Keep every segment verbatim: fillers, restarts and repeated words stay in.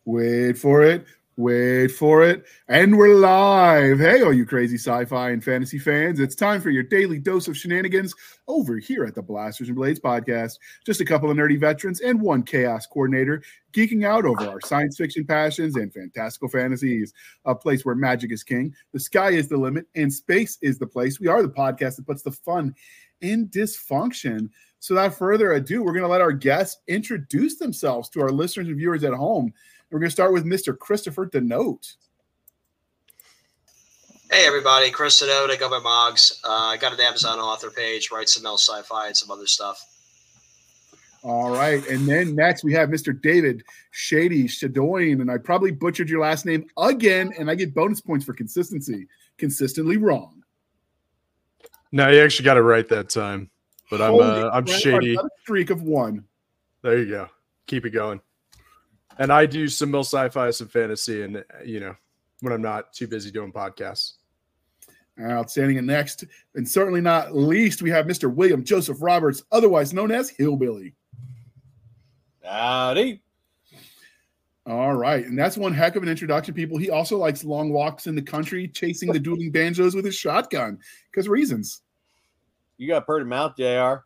Wait for it. Wait for it. And we're live. Hey, all you crazy sci-fi and fantasy fans. It's time for your daily dose of shenanigans over here at the Blasters and Blades podcast. Just a couple of nerdy veterans and one chaos coordinator geeking out over our science fiction passions and fantastical fantasies. A place where magic is king, the sky is the limit, and space is the place. We are the podcast that puts the fun in dysfunction. So without further ado, we're going to let our guests introduce themselves to our listeners and viewers at home. We're going to start with Mister Christopher Denote. Hey, everybody. Chris Denote, I go by Moggs. Uh, I got an Amazon author page, write some else sci-fi and some other stuff. All right. And then next we have Mister David Shady Shadoin. And I probably butchered your last name again, and I get bonus points for consistency. Consistently wrong. No, you actually got it right that time. But I'm uh, I'm Shady. A streak of one. There you go. Keep it going. And I do some mill sci-fi, some fantasy, and, you know, when I'm not too busy doing podcasts. Outstanding. And next, and certainly not least, we have Mister William Joseph Roberts, otherwise known as Hillbilly. Howdy. All right. And that's one heck of an introduction, people. He also likes long walks in the country, chasing the dueling banjos with his shotgun, because reasons. You got a pretty mouth, J R.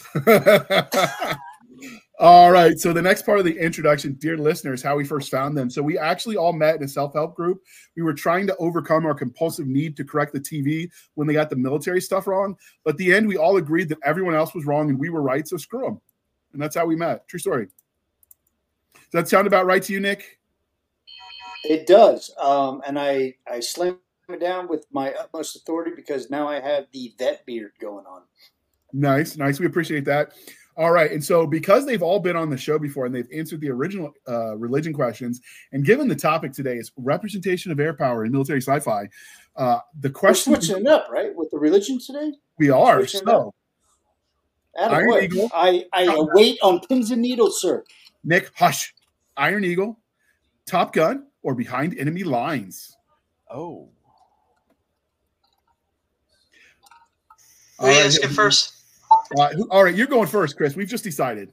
All right. So the next part of the introduction, dear listeners, how we first found them. So we actually all met in a self-help group. We were trying to overcome our compulsive need to correct the T V when they got the military stuff wrong. But at the end, we all agreed that everyone else was wrong and we were right. So screw them. And that's how we met. True story. Does that sound about right to you, Nick? It does. Um, and I, I slammed it down with my utmost authority because now I have the vet beard going on. Nice. Nice. We appreciate that. All right. And so because they've all been on the show before and they've answered the original uh, religion questions, and given the topic today is representation of air power in military sci-fi, uh, the question... We're switching it up, right? With the religion today? We are. So, Iron Eagle. I, I await on pins and needles, sir. Nick, hush. Iron Eagle, Top Gun, or Behind Enemy Lines? Oh. Who are you asking first? Uh, who, all right, you're going first, Chris. We've just decided.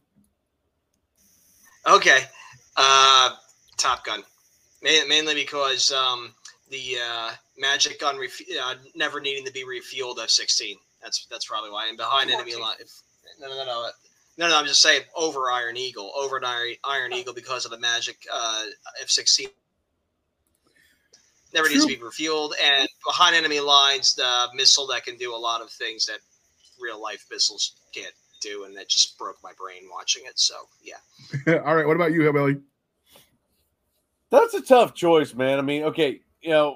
Okay. Uh, Top Gun. Mainly because um, the uh, magic gun ref- uh, never needing to be refueled F sixteen. That's that's probably why. And behind enemy line. No, no, no, no. No, no, I'm just saying over Iron Eagle. Over an Iron, Iron Eagle because of the magic uh, F sixteen. Never True. Needs to be refueled. And behind enemy lines, the missile that can do a lot of things that real life missiles can't do, and that just broke my brain watching it. So yeah. All right, what about you, Hillbilly? That's a tough choice, man. I mean, okay, you know,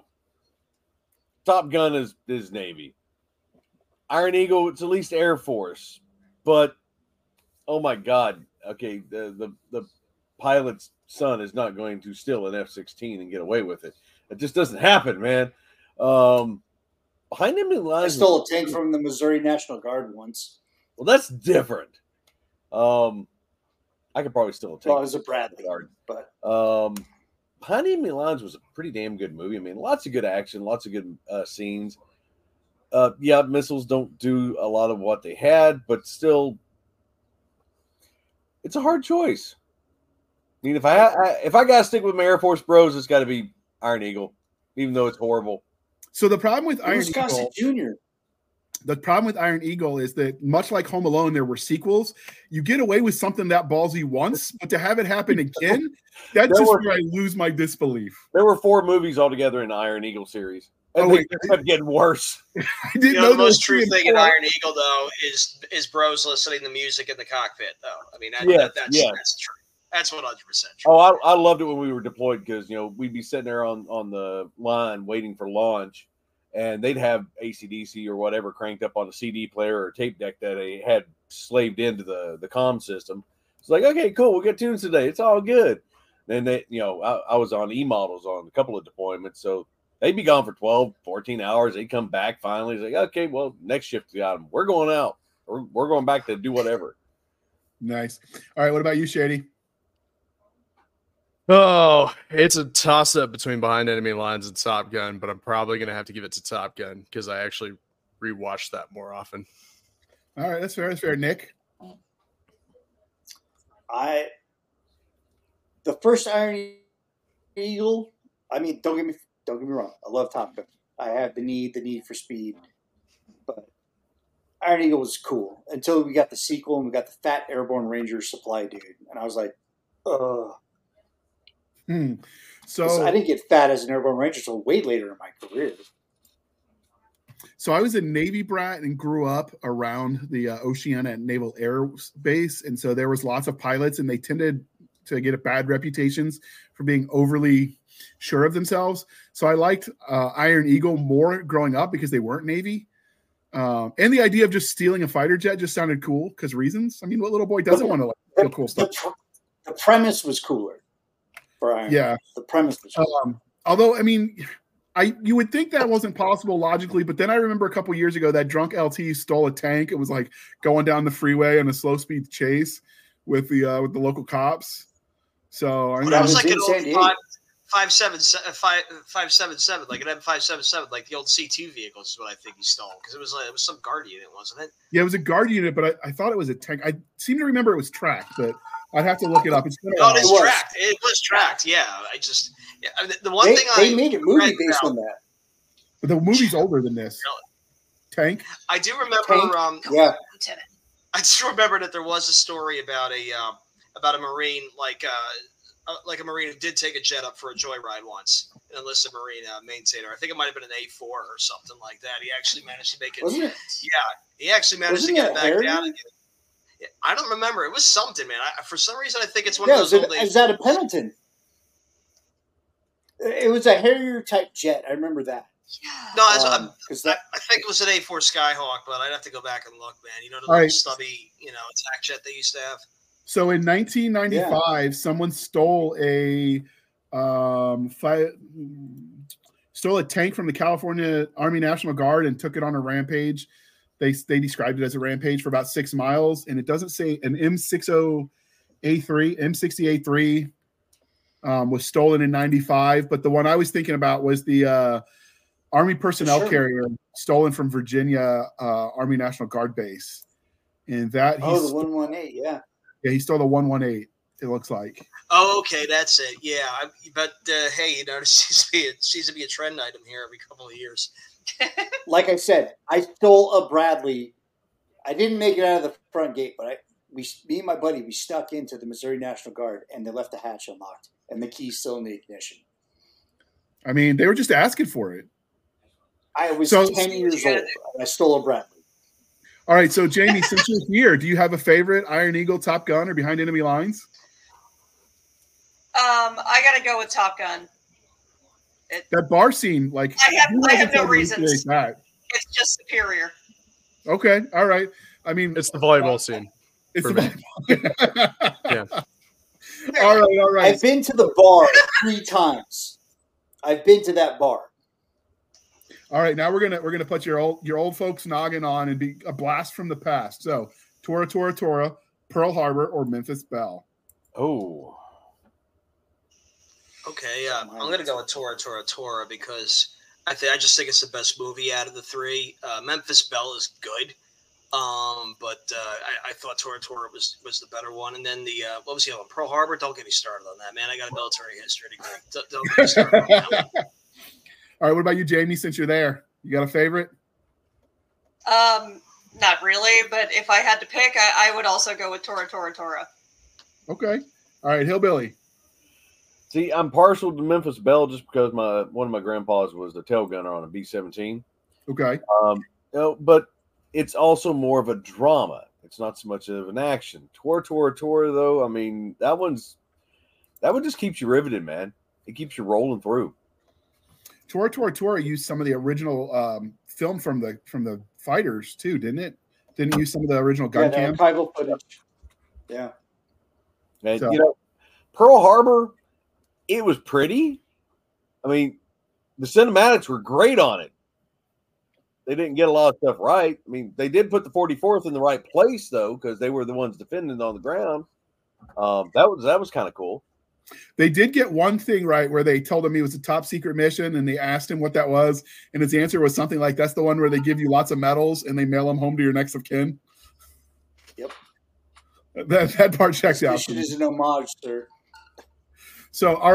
Top Gun is is Navy. Iron Eagle, it's at least Air Force. But oh my God, okay, the the, the pilot's son is not going to steal an F sixteen and get away with it. It just doesn't happen, man. Um Behind enemy lines, I stole a tank from the Missouri National Guard once. Well, that's different. Um, I could probably steal a tank. Well, it was a Bradley Guard, but um, Behind Enemy Lines was a pretty damn good movie. I mean, lots of good action, lots of good uh, scenes. Uh, yeah, missiles don't do a lot of what they had, but still, it's a hard choice. I mean, if I, I if I gotta stick with my Air Force bros, it's got to be Iron Eagle, even though it's horrible. So the problem with Iron Wisconsin Eagle, Junior. The problem with Iron Eagle is that much like Home Alone, there were sequels. You get away with something that ballsy once, but to have it happen again, that's just were, where I lose my disbelief. There were four movies altogether in the Iron Eagle series. And oh, wait, they kept getting worse. I didn't you know, know the most true thing in Iron Eagle, though, is is bros listening to music in the cockpit, though. I mean, that, yes, that, that's, yes. that's true. That's one hundred percent true. Oh, I, I loved it when we were deployed because, you know, we'd be sitting there on, on the line waiting for launch, and they'd have A C D C or whatever cranked up on a C D player or tape deck that they had slaved into the, the comm system. It's like, okay, cool, we'll get tunes today. It's all good. Then they, you know, I, I was on E-models on a couple of deployments, so they'd be gone for twelve, fourteen hours. They'd come back finally. It's like, okay, well, next shift got them. We're going out. We're, we're going back to do whatever. Nice. All right, what about you, Shady? Oh, it's a toss-up between Behind Enemy Lines and Top Gun, but I'm probably going to have to give it to Top Gun because I actually rewatch that more often. All right, that's fair. That's fair. Nick? I the first Iron Eagle. I mean, don't get me don't get me wrong. I love Top Gun. I have the need, the need for speed, but Iron Eagle was cool until we got the sequel and we got the Fat Airborne Ranger supply dude, and I was like, ugh. Hmm. So I didn't get fat as an Airborne Ranger until way later in my career. So I was a Navy brat and grew up around the uh, Oceana Naval Air Base, and so there was lots of pilots, and they tended to get bad reputations for being overly sure of themselves. So I liked uh, Iron Eagle more growing up because they weren't Navy. Um, and the idea of just stealing a fighter jet just sounded cool because reasons. I mean, what little boy doesn't want to like steal cool stuff? The, the premise was cooler for Iron. Yeah, the premise was cooler. Um, although, I mean, I you would think that wasn't possible logically, but then I remember a couple years ago that drunk L T stole a tank. It was like going down the freeway on a slow speed chase with the uh, with the local cops. So I mean, well, that was like an old old five, five seven five five seven seven, like an M five seven seven, like the old C two vehicles is what I think he stole because it was like it was some guard unit, wasn't it? Yeah, it was a guard unit, but I, I thought it was a tank. I seem to remember it was tracked, but I'd have to look it up. It's been a no, while. it is It was. tracked. It was tracked. Yeah, I just yeah, I mean, the one They, thing they I made a movie read based about- on that. But the movie's older than this. Tank. I do remember. Tank? Um, Yeah, Lieutenant. I just remember that there was a story about a um, about a Marine, like uh, uh, like a Marine who did take a jet up for a joyride once, an enlisted Marine uh, maintainer. I think it might have been an A four or something like that. He actually managed to make it. wasn't it? Yeah, he actually managed Wasn't to get it it back Harrier? down again. Yeah, I don't remember. It was something, man. I, for some reason, I think it's one Yeah, it of was, those it, old it was out of Pendleton. It was a Harrier type jet. I remember that. Yeah. No, I, was- Um, 'cause I, that I think it was an A four Skyhawk, but I'd have to go back and look, man. You know, the All little right. stubby, you know, attack jet they used to have. So in nineteen ninety-five, someone stole a um, fi- stole a tank from the California Army National Guard and took it on a rampage. They they described it as a rampage for about six miles, and it doesn't say an M sixty A three, M sixty A three um, was stolen in ninety-five. But the one I was thinking about was the uh, Army personnel Sure. carrier stolen from Virginia uh, Army National Guard base, and that oh he's the one one eight, yeah. yeah he stole the one one eight. It looks like. Oh, okay, that's it. Yeah, I, but uh, hey, you know, it seems to, be a, seems to be a trend item here every couple of years. Like I said, I stole a Bradley. I didn't make it out of the front gate, but I we me and my buddy we stuck into the Missouri National Guard and they left the hatch unlocked and the key's still in the ignition. I mean, they were just asking for it. I was So- ten years old. And I stole a Bradley. All right, so Jamie, since you're here, do you have a favorite Iron Eagle, Top Gun, or Behind Enemy Lines? Um, I gotta go with Top Gun. That bar scene, like I have- who I hasn't have no tried to reasons. recreate that? It's just superior. Okay, all right. I mean, It's the volleyball scene. it's for the Yeah. All right, all right. I've been to the bar three times. I've been to that bar. All right, now we're gonna we're gonna put your old your old folks noggin on and be a blast from the past. So, Tora Tora Tora, Pearl Harbor, or Memphis Belle. Oh, Okay, uh, I'm gonna go with Tora Tora Tora because I think I just think it's the best movie out of the three. Uh, Memphis Belle is good, um, but uh, I, I thought Tora Tora was was the better one. And then the uh, what was the other one? Pearl Harbor. Don't get me started on that, man. I got a military history degree. Don't, don't get me started on that one. All right, what about you, Jamie? Since you're there, you got a favorite? Um, not really, but if I had to pick, I, I would also go with Tora Tora Tora. Okay. All right, Hillbilly. see, I'm partial to Memphis Belle just because my one of my grandpas was a tail gunner on a B seventeen. Okay. Um, you know, but it's also more of a drama. It's not so much of an action. Tora Tora Tora, though, I mean, that one's that one just keeps you riveted, man. It keeps you rolling through. Tora Tora Tora used some of the original um, film from the from the fighters too, didn't it? Didn't it use some of the original Yeah, gun the cam? archival footage. Yeah. And So- you know, Pearl Harbor, it was pretty. I mean, the cinematics were great on it. They didn't get a lot of stuff right. I mean, they did put the forty-fourth in the right place though, because they were the ones defending on the ground. Um, that was that was kind of cool. They did get one thing right where they told him he was a top secret mission and they asked him what that was. And his answer was something like, that's the one where they give you lots of medals and they mail them home to your next of kin. Yep. That, that part checks out. This is an homage, sir. So, all right.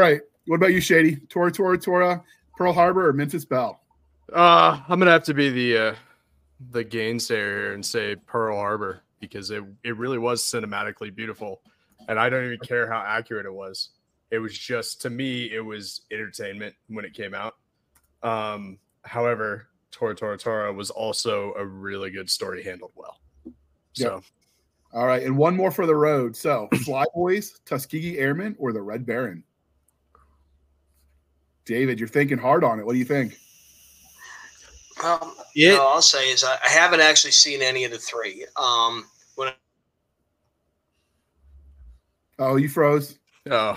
What about you, Shady? Tora Tora Tora, Pearl Harbor, or Memphis Belle? Uh, I'm gonna have to be the uh, the gainsayer here and say Pearl Harbor because it it really was cinematically beautiful, and I don't even care how accurate it was. It was just, to me, it was entertainment when it came out. Um, however, Tora Tora Tora was also a really good story handled well. So, Yep. All right, and one more for the road. So, Flyboys, Tuskegee Airmen, or the Red Baron? David, you're thinking hard on it. What do you think? Um, Yeah. all I'll say is I, I haven't actually seen any of the three. Um, when I, Oh, you froze. oh,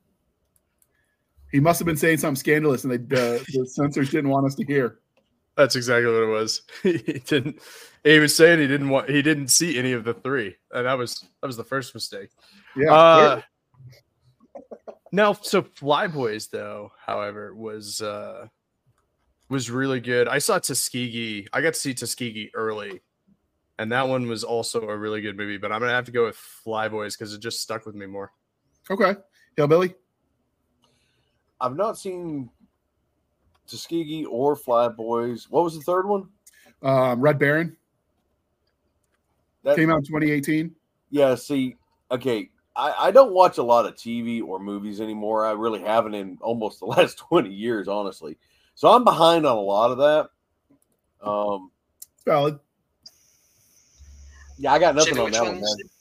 He must have been saying something scandalous, and they, uh, the censors didn't want us to hear. that's exactly what it was. he didn't. He was saying he didn't want. He didn't see any of the three, and that was that was the first mistake. Yeah. Uh, now, so Flyboys, though, however, was uh, was really good. I saw Tuskegee. I got to see Tuskegee early, and that one was also a really good movie. But I'm gonna have to go with Flyboys because it just stuck with me more. Okay. Hillbilly? I've not seen Tuskegee or Flyboys. What was the third one? Um, Red Baron That came out in twenty eighteen. Yeah, see, okay, I, I don't watch a lot of T V or movies anymore. I really haven't in almost the last twenty years, honestly. So I'm behind on a lot of that. Um, Valid. yeah, I got nothing Jimmy, on which that one, ones? man.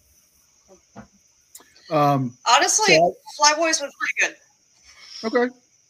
Um, Honestly, So- Flyboys was pretty good. okay.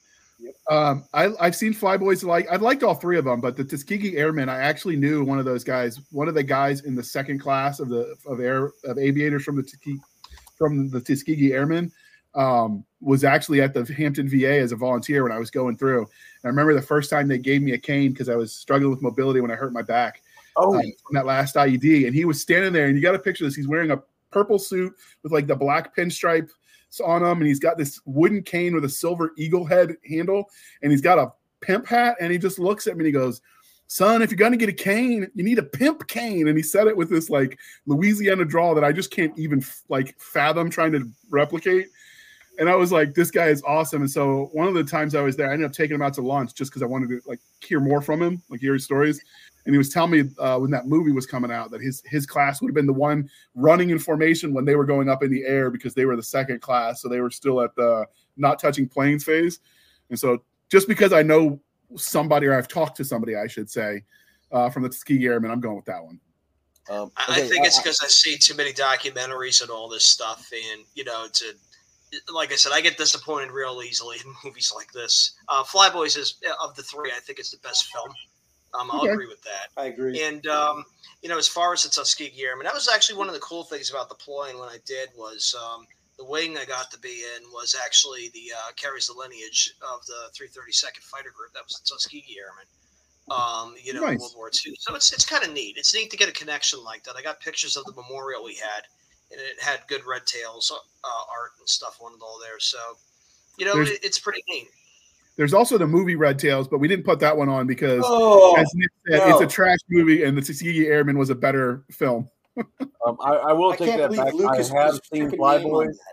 Um, I, I've seen Flyboys. Like I liked all three of them, but the Tuskegee Airmen, I actually knew one of those guys. One of the guys in the second class of the of air of aviators from the Tuskegee from the Tuskegee Airmen um, was actually at the Hampton V A as a volunteer when I was going through. And I remember the first time they gave me a cane because I was struggling with mobility when I hurt my back. Oh, uh, from that last I E D, and he was standing there, and you got to picture this. He's wearing a purple suit with like the black pinstripe on him, and he's got this wooden cane with a silver eagle head handle, and he's got a pimp hat, and he just looks at me and he goes, "Son, if you're gonna get a cane, you need a pimp cane." And he said it with this like Louisiana drawl that I just can't even like fathom trying to replicate. And I was like, this guy is awesome. And so one of the times I was there, I ended up taking him out to lunch just because I wanted to like hear more from him, like hear his stories. And he was telling me uh, when that movie was coming out that his his class would have been the one running in formation when they were going up in the air because they were the second class. So they were still at the not touching planes phase. And so just because I know somebody, or I've talked to somebody, I should say, uh, from the Tuskegee Airmen, I'm going with that one. um, I, okay, I think it's I- because I see too many documentaries and all this stuff, and you know, to like I said, I get disappointed real easily in movies like this. Uh, Flyboys is of the three, I think it's the best film. Um, I'll Okay. agree with that. I agree. And um, you know, as far as the Tuskegee Airmen, that was actually one of the cool things about deploying when I did was um, the wing I got to be in was actually the uh, carries the lineage of the three thirty-second Fighter Group. That was the Tuskegee Airmen. Um, you know, in Nice. World War Two. So it's it's kind of neat. It's neat to get a connection like that. I got pictures of the memorial we had, and it had good Red Tails uh, art and stuff on it all there. So, you know, There's- it, it's pretty neat. There's also the movie Red Tails, but we didn't put that one on because, Oh, as Nick said, no. it's a trash movie, and the Tuskegee Airmen was a better film. um, I, I will I take can't that believe back. Lucas I have put his seen freaking name on Flyboys. that.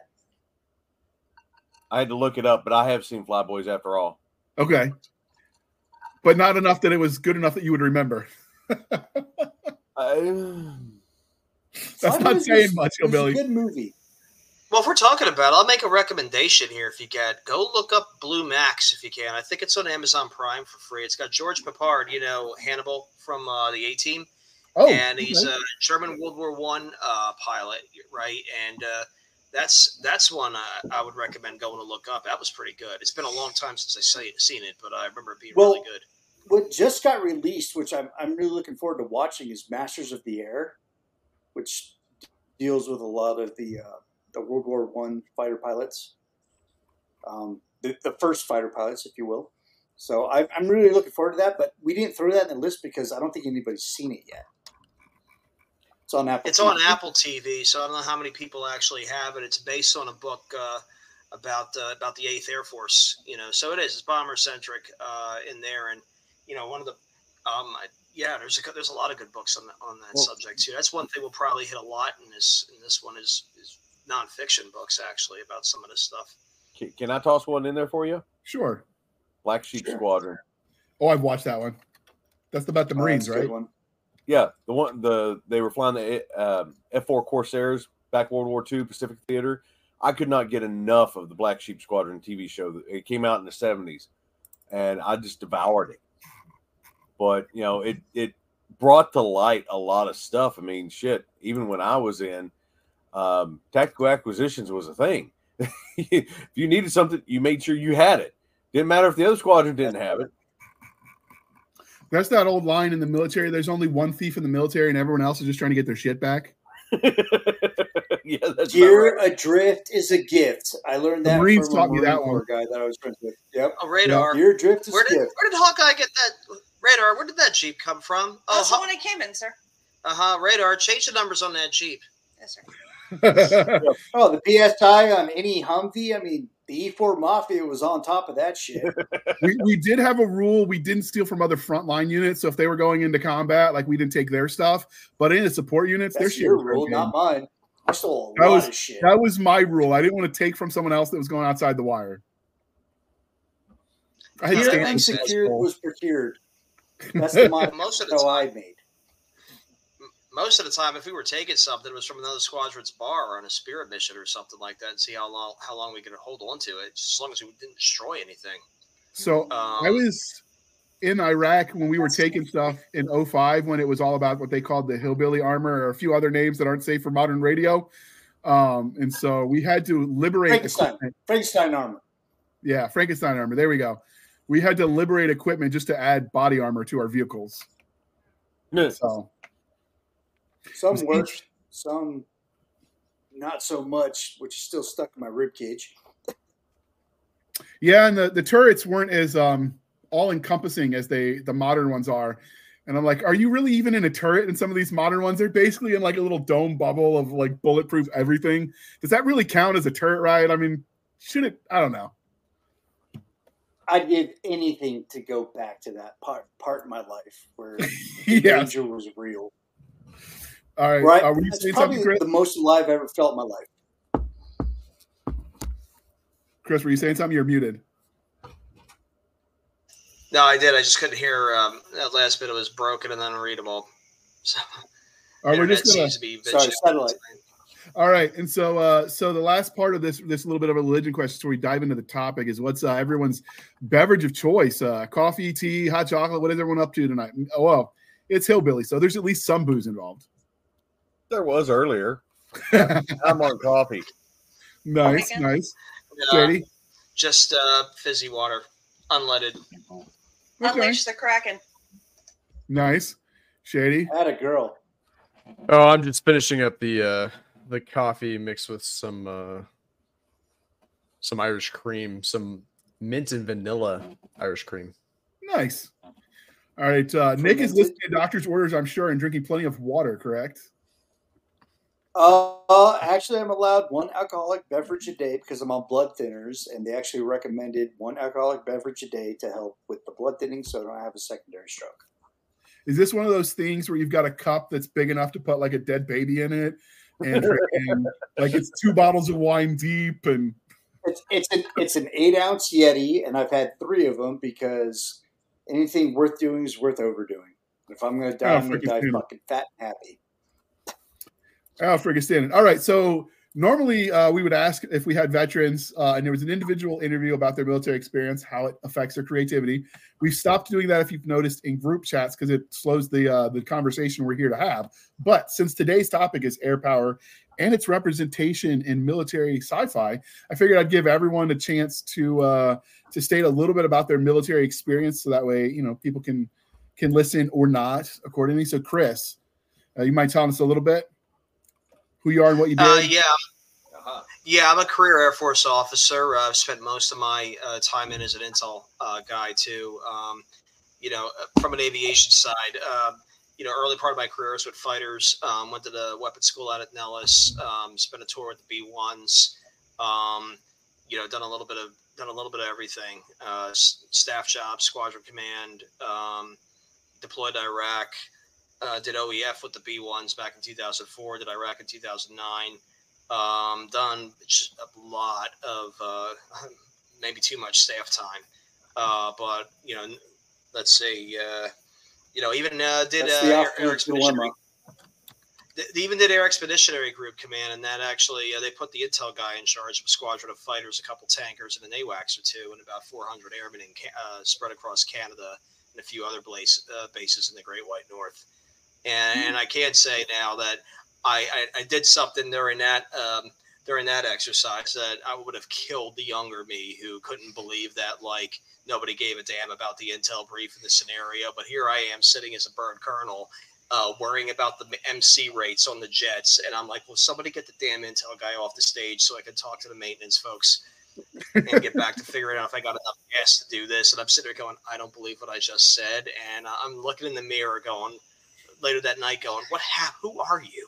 I had to look it up, but I have seen Flyboys after all. Okay, but not enough that it was good enough that you would remember. I, That's not Flyboys saying was- much, was a Hillbilly. good movie. Well, if we're talking about it, I'll make a recommendation here if you can. Go look up Blue Max if you can. I think it's on Amazon Prime for free. It's got George Peppard, you know, Hannibal from uh, the A-Team. Oh, and he's okay. a German World War One uh, pilot, right? And uh, that's that's one I, I would recommend going to look up. That was pretty good. It's been a long time since I say, seen it, but I remember it being Well, really good. What just got released, which I'm I'm really looking forward to watching, is Masters of the Air, which deals with a lot of the uh, the World War One fighter pilots, um, the, the first fighter pilots, if you will. So I, I'm really looking forward to that. But we didn't throw that in the list because I don't think anybody's seen it yet. It's on Apple. It's T V. on Apple T V, so I don't know how many people actually have it. It's based on a book uh, about uh, about the Eighth Air Force, you know. So it is. It's bomber centric uh, in there, and you know, one of the um, I, yeah, there's a there's a lot of good books on the, on that Well- subject too. That's one thing we'll probably hit a lot in this in this one is is nonfiction books actually about some of this stuff. Can, can I toss one in there for you? Sure. Black Sheep Sure. Squadron. Oh, I've watched that one. That's about the Oh, Marines, that's a good right? one. Yeah, the one the they were flying the um, F four Corsairs back World War Two Pacific Theater. I could not get enough of the Black Sheep Squadron T V show. It came out in the seventies, and I just devoured it. But you know, it it brought to light a lot of stuff. I mean, shit. Even when I was in, um, tactical acquisitions was a thing. If you needed something, you made sure you had it. Didn't matter if the other squadron didn't have it. That's that old line in the military. There's only one thief in the military, and everyone else is just trying to get their shit back. Yeah, that's Gear right. adrift is a gift. I learned The that Marines from taught a me Marine that Corps guy that I was friends with. Yep. A radar. Gear adrift is Where a did gift. where did Hawkeye get that radar? Where did that Jeep come from? Oh, That's the Haw- one it came in, sir. uh-huh, radar. Change the numbers on that Jeep. Yes, sir. Oh, the P S I on any Humvee. I mean, the E four Mafia was on top of that shit. we, we did have a rule. We didn't steal from other frontline units. So if they were going into combat, like we didn't take their stuff. But in the support units, their That's shit your was rule, okay. not mine. I stole a That lot was- of shit. That was my rule. I didn't want to take from someone else that was going outside the wire. I had Yeah, that Everything makes standards. sense. secured was procured. That's the motto Most of the time, I made. most of the time, if we were taking something, it was from another squadron's bar or on a spirit mission or something like that, and see how long how long we could hold on to it, just as long as we didn't destroy anything. So Um, I was in Iraq when we were taking stuff in oh five when it was all about what they called the hillbilly armor or a few other names that aren't safe for modern radio. Um, and so we had to liberate Frankenstein. equipment. Frankenstein armor. Yeah, Frankenstein armor. There we go. We had to liberate equipment just to add body armor to our vehicles. So Some Was worked, some not so much, which is still stuck in my rib cage. yeah, and the, the turrets weren't as um all encompassing as they the modern ones are. And I'm like, are you really even in a turret in some of these modern ones? They're basically in like a little dome bubble of like bulletproof everything. Does that really count as a turret ride? I mean, should it? I don't know. I'd give anything to go back to that part part in my life where Yeah. danger was real. All right. Right? Are we That's saying probably something, Chris? the most alive I ever felt in my life. Chris, were you saying something? You're muted. no, I did. I just couldn't hear um, that last bit. It was broken and unreadable. So All right, we're internet just gonna. seems to be Sorry, bitching. satellite. All right, and so uh, so the last part of this this little bit of a religion question before we dive into the topic is what's uh, everyone's beverage of choice? Uh, coffee, tea, hot chocolate. What is everyone up to tonight? Oh, well, it's hillbilly, so there's at least some booze involved. There was earlier. I'm on coffee. Nice, Again? nice. Uh, Shady. just uh, fizzy water, unleaded. Okay. Unleash the Kraken. Nice. Shady. I had a girl. Oh, I'm just finishing up the uh the coffee mixed with some uh some Irish cream, some mint and vanilla Irish cream. Nice. All right. Uh, Nick is Fermented. listening to doctor's orders, I'm sure, and drinking plenty of water, correct? Uh, actually, I'm allowed one alcoholic beverage a day because I'm on blood thinners, and they actually recommended one alcoholic beverage a day to help with the blood thinning so I don't have a secondary stroke. Is this one of those things where you've got a cup that's big enough to put like a dead baby in it? And, and like it's two bottles of wine deep and It's it's an it's an eight ounce Yeti, and I've had three of them because anything worth doing is worth overdoing. If I'm going to die, Oh, I'm going to freaking die stupid. fucking fat and happy. oh, friggin' standing. All right. So normally uh, we would ask if we had veterans uh, and there was an individual interview about their military experience, how it affects their creativity. We've stopped doing that, if you've noticed, in group chats because it slows the uh, the conversation we're here to have. But since today's topic is air power and its representation in military sci-fi, I figured I'd give everyone a chance to uh, to state a little bit about their military experience, so that way, you know, people can can listen or not accordingly. So, Chris, uh, you mind telling us a little bit who you are and what you did? Uh, yeah. Yeah, I'm a career Air Force officer. Uh, I've spent most of my uh, time in as an intel uh, guy, too. Um, you know, from an aviation side, uh, you know, early part of my career was with fighters. Um, went to the weapons school out at Nellis. Um, spent a tour with the B ones. Um, you know, done a little bit of done a little bit of everything. Uh, s- staff jobs, squadron command. Um, deployed to Iraq. Uh, did O E F with the B ones back in two thousand four. Did Iraq in two thousand nine. Um, done just a lot of uh, maybe too much staff time, uh, but you know, let's say uh, you know even uh, did That's uh, the Air, Alpha Air Fleet Expeditionary. dilemma. They even did Air Expeditionary Group Command, and that actually uh, they put the intel guy in charge of a squadron of fighters, a couple tankers, and an AWACS or two, and about four hundred airmen in, uh, spread across Canada and a few other base, uh, bases in the Great White North. And, and I can say now that I, I, I did something during that um, during that exercise that I would have killed the younger me, who couldn't believe that like nobody gave a damn about the intel brief in the scenario. But here I am sitting as a bird colonel, uh, worrying about the M C rates on the jets, and I'm like, will somebody get the damn intel guy off the stage so I can talk to the maintenance folks and get back to figuring out if I got enough gas to do this? And I'm sitting there going, I don't believe what I just said, and I'm looking in the mirror going later that night going, what happened? Who are you?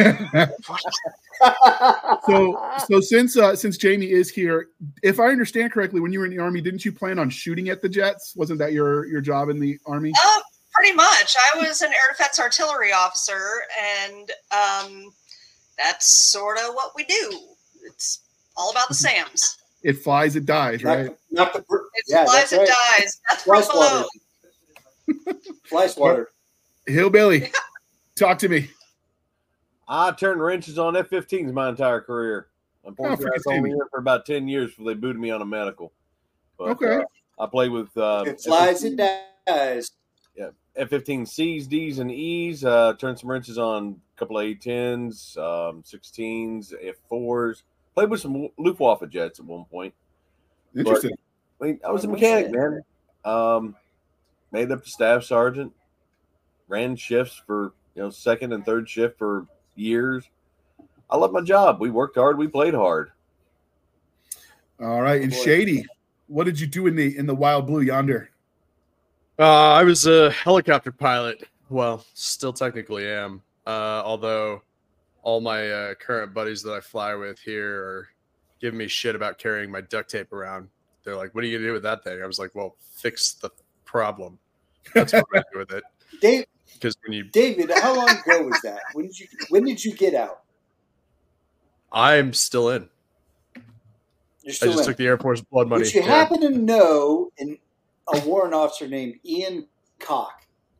so so since uh, since Jamie is here, if I understand correctly, when you were in the Army, didn't you plan on shooting at the jets? Wasn't that your your job in the Army? Uh, pretty much. I was an air defense artillery officer, and um, that's sort of what we do. It's all about the SAMs. It flies, it dies, right? Not, not the, It yeah, flies, that's it right. dies. That's Fly from below. swatter. Fly swatter. Hillbilly, talk to me. I turned wrenches on F fifteens my entire career. Unfortunately, Oh, I was only here for about ten years before they booted me on a medical. But, Okay. uh, I played with uh, It flies, it dies. yeah, F fifteen C's, D's, and E's. Uh, turned some wrenches on a couple of A tens, um, sixteens, F fours. Played with some Luftwaffe jets at one point. Interesting. I mean, I was a mechanic, man. Um, made up to staff sergeant. Ran shifts for you know second and third shift for years. I love my job. We worked hard. We played hard. All right, and Shady, what did you do in the in the wild blue yonder? Uh, I was a helicopter pilot. Well, still technically am. Uh, although all my uh, current buddies that I fly with here are giving me shit about carrying my duct tape around. They're like, "What are you gonna do with that thing?" I was like, "Well, fix the problem." That's what I do with it. Dave, Because when you, David, how long ago was that? When did you when did you get out? I'm still in. You're I still just in. took the Air Force blood money. Would you Yeah. happen to know an, a warrant officer named Ian Cock?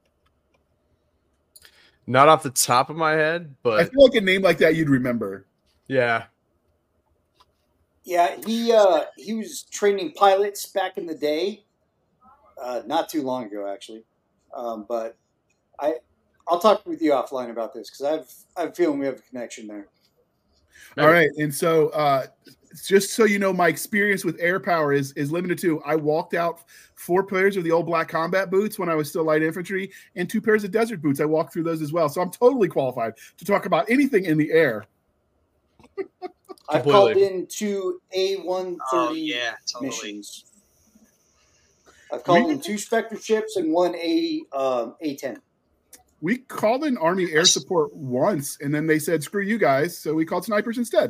Not off the top of my head, I but feel like a name like that you'd remember. yeah. Yeah, he uh, he was training pilots back in the day, uh, not too long ago actually. Um, but I I'll talk with you offline about this because I've I'm feeling we have a connection there. All right, and so uh, just so you know, my experience with air power is is limited to I walked out four pairs of the old black combat boots when I was still light infantry, and two pairs of desert boots. I walked through those as well, so I'm totally qualified to talk about anything in the air. I've Completely. called in two A one Oh thirty yeah, totally. missions. I've called We- in two Spectre ships and one A um, A ten. We called in Army air support once, and then they said, "Screw you guys," so we called snipers instead.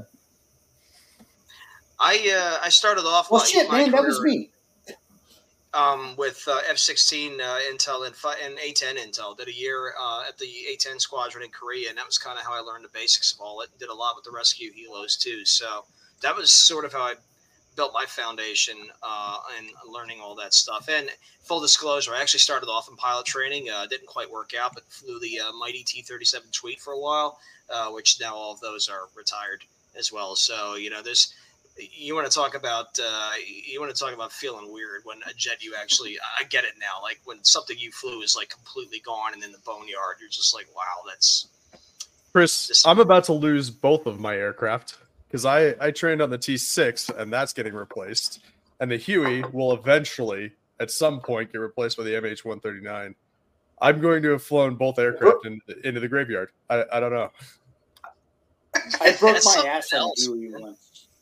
I uh, I started off Well, my, shit, my man, that was career, me. um, with uh, F sixteen uh, intel and, fi- and A ten intel. Did a year uh, at the A ten squadron in Korea, and that was kind of how I learned the basics of all it. Did a lot with the rescue helos too. So that was sort of how I built my foundation uh, and learning all that stuff. And full disclosure, I actually started off in pilot training. Uh, didn't quite work out, but flew the uh, mighty T thirty-seven Tweet for a while, uh, which now all of those are retired as well. So you know, there's you want to talk about uh, you want to talk about feeling weird when a jet you actually I get it now. Like when something you flew is like completely gone and in the boneyard, you're just like, wow, that's Chris, This- I'm about to lose both of my aircraft because I, I trained on the T six and that's getting replaced. And the Huey will eventually, at some point, get replaced by the M H one thirty-nine. I'm going to have flown both aircraft in, into the graveyard. I, I don't know. I broke That's my something ass on else. Huey once.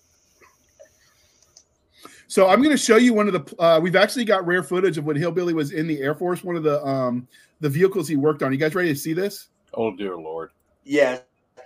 So I'm going to show you one of the. Uh, we've actually got rare footage of when Hillbilly was in the Air Force. One of the um, the vehicles he worked on. You guys ready to see this? Oh dear Lord! Yeah.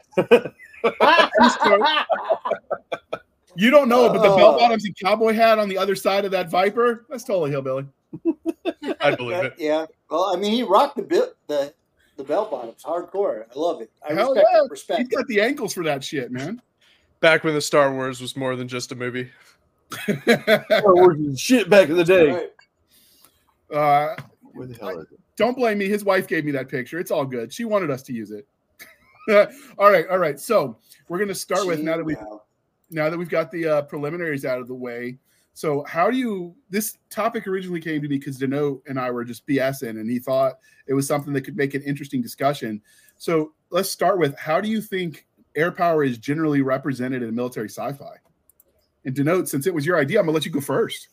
You don't know it, but the Oh. bell bottoms and cowboy hat on the other side of that Viper. That's totally Hillbilly. I believe it. Yeah. Well, I mean, he rocked the bit the the bell bottoms hardcore. I love it. I Hell respect yeah. it. Respect He's it. got the ankles for that shit, man. Back when the Star Wars was more than just a movie. Star Wars was shit back in the day. Right. Uh, Where the hell is it? don't blame me. His wife gave me that picture. It's all good. She wanted us to use it. all right, all right. So we're going to start with now that we Gee, now that we've got the uh, preliminaries out of the way. So how do you? This topic originally came to me because Denote and I were just BSing, and he thought it was something that could make an interesting discussion. So let's start with, how do you think air power is generally represented in military sci-fi? And Denote, since it was your idea, I'm gonna let you go first.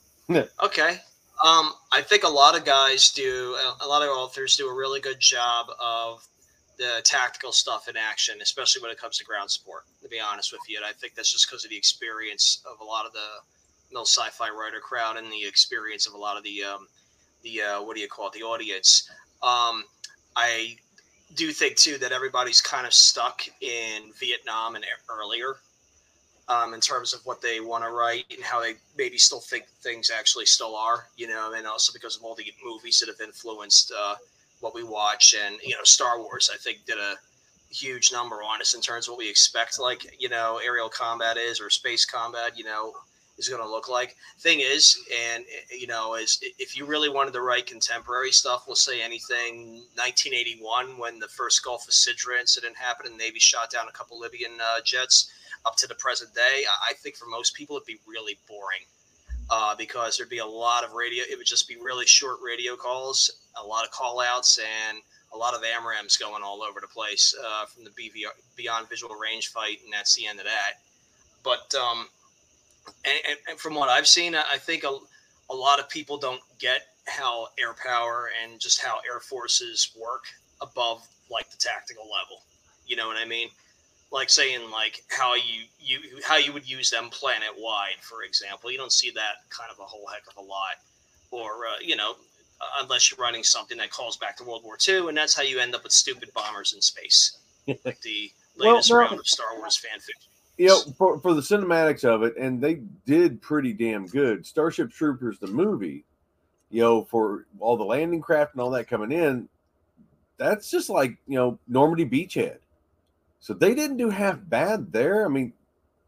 Okay. Um, I think a lot of guys do, a lot of authors do a really good job of the tactical stuff in action, especially when it comes to ground support, to be honest with you. And I think that's just because of the experience of a lot of the mil sci-fi writer crowd and the experience of a lot of the, um, the uh, what do you call it, the audience. Um, I do think, too, that everybody's kind of stuck in Vietnam and earlier. Um, in terms of what they want to write and how they maybe still think things actually still are, you know, and also because of all the movies that have influenced uh, what we watch. And, you know, Star Wars, I think, did a huge number on us in terms of what we expect, like, you know, aerial combat is, or space combat, you know, is going to look like. Thing is, and, you know, is if you really wanted to write contemporary stuff, we'll say anything nineteen eighty-one, when the first Gulf of Sidra incident happened and the Navy shot down a couple Libyan uh, jets, up to the present day, I think for most people it'd be really boring uh, because there'd be a lot of radio. It would just be really short radio calls, a lot of call outs, and a lot of AMRAAMs going all over the place uh, from the B V R, Beyond Visual Range fight, and that's the end of that. But um, and, and from what I've seen, I think a, a lot of people don't get how air power and just how air forces work above like the tactical level. You know what I mean? Like saying like how you, you how you would use them planet wide, for example. You don't see that kind of a whole heck of a lot, or uh, you know, unless you're writing something that calls back to World War Two, and that's how you end up with stupid bombers in space, like the latest well, round of Star Wars fan fiction. You know, for, for the cinematics of it, and they did pretty damn good. Starship Troopers, the movie, you know, for all the landing craft and all that coming in, that's just like, you know, Normandy Beachhead. So they didn't do half bad there. I mean,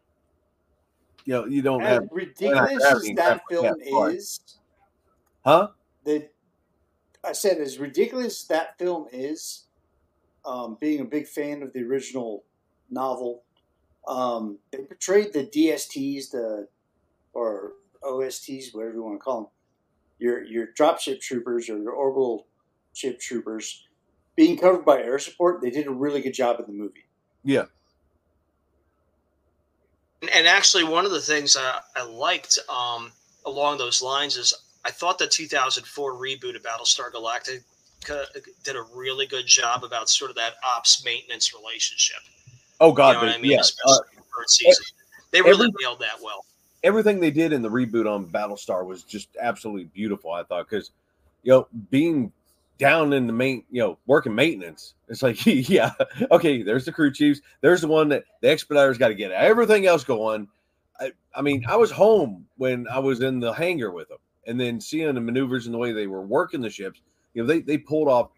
you know, you don't As have ridiculous as that film is, huh? That I said, as ridiculous as that film is, um, being a big fan of the original novel, um, they portrayed the D S Ts, the or O S Ts, whatever you want to call them, your your dropship troopers or your orbital ship troopers, being covered by air support. They did a really good job in the movie. Yeah. And actually, one of the things I, I liked um, along those lines is I thought the two thousand four reboot of Battlestar Galactica did a really good job about sort of that ops maintenance relationship. Oh, God. You know what I mean? Yeah. Especially Uh, the third season. They really every, nailed that well. Everything they did in the reboot on Battlestar was just absolutely beautiful, I thought, because, you know, being down in the main, you know, working maintenance, it's like, yeah, okay, there's the crew chiefs. There's the one that the expediters got to get everything else going. I, I mean, I was home when I was in the hangar with them, and then seeing the maneuvers and the way they were working the ships, you know, they, they pulled off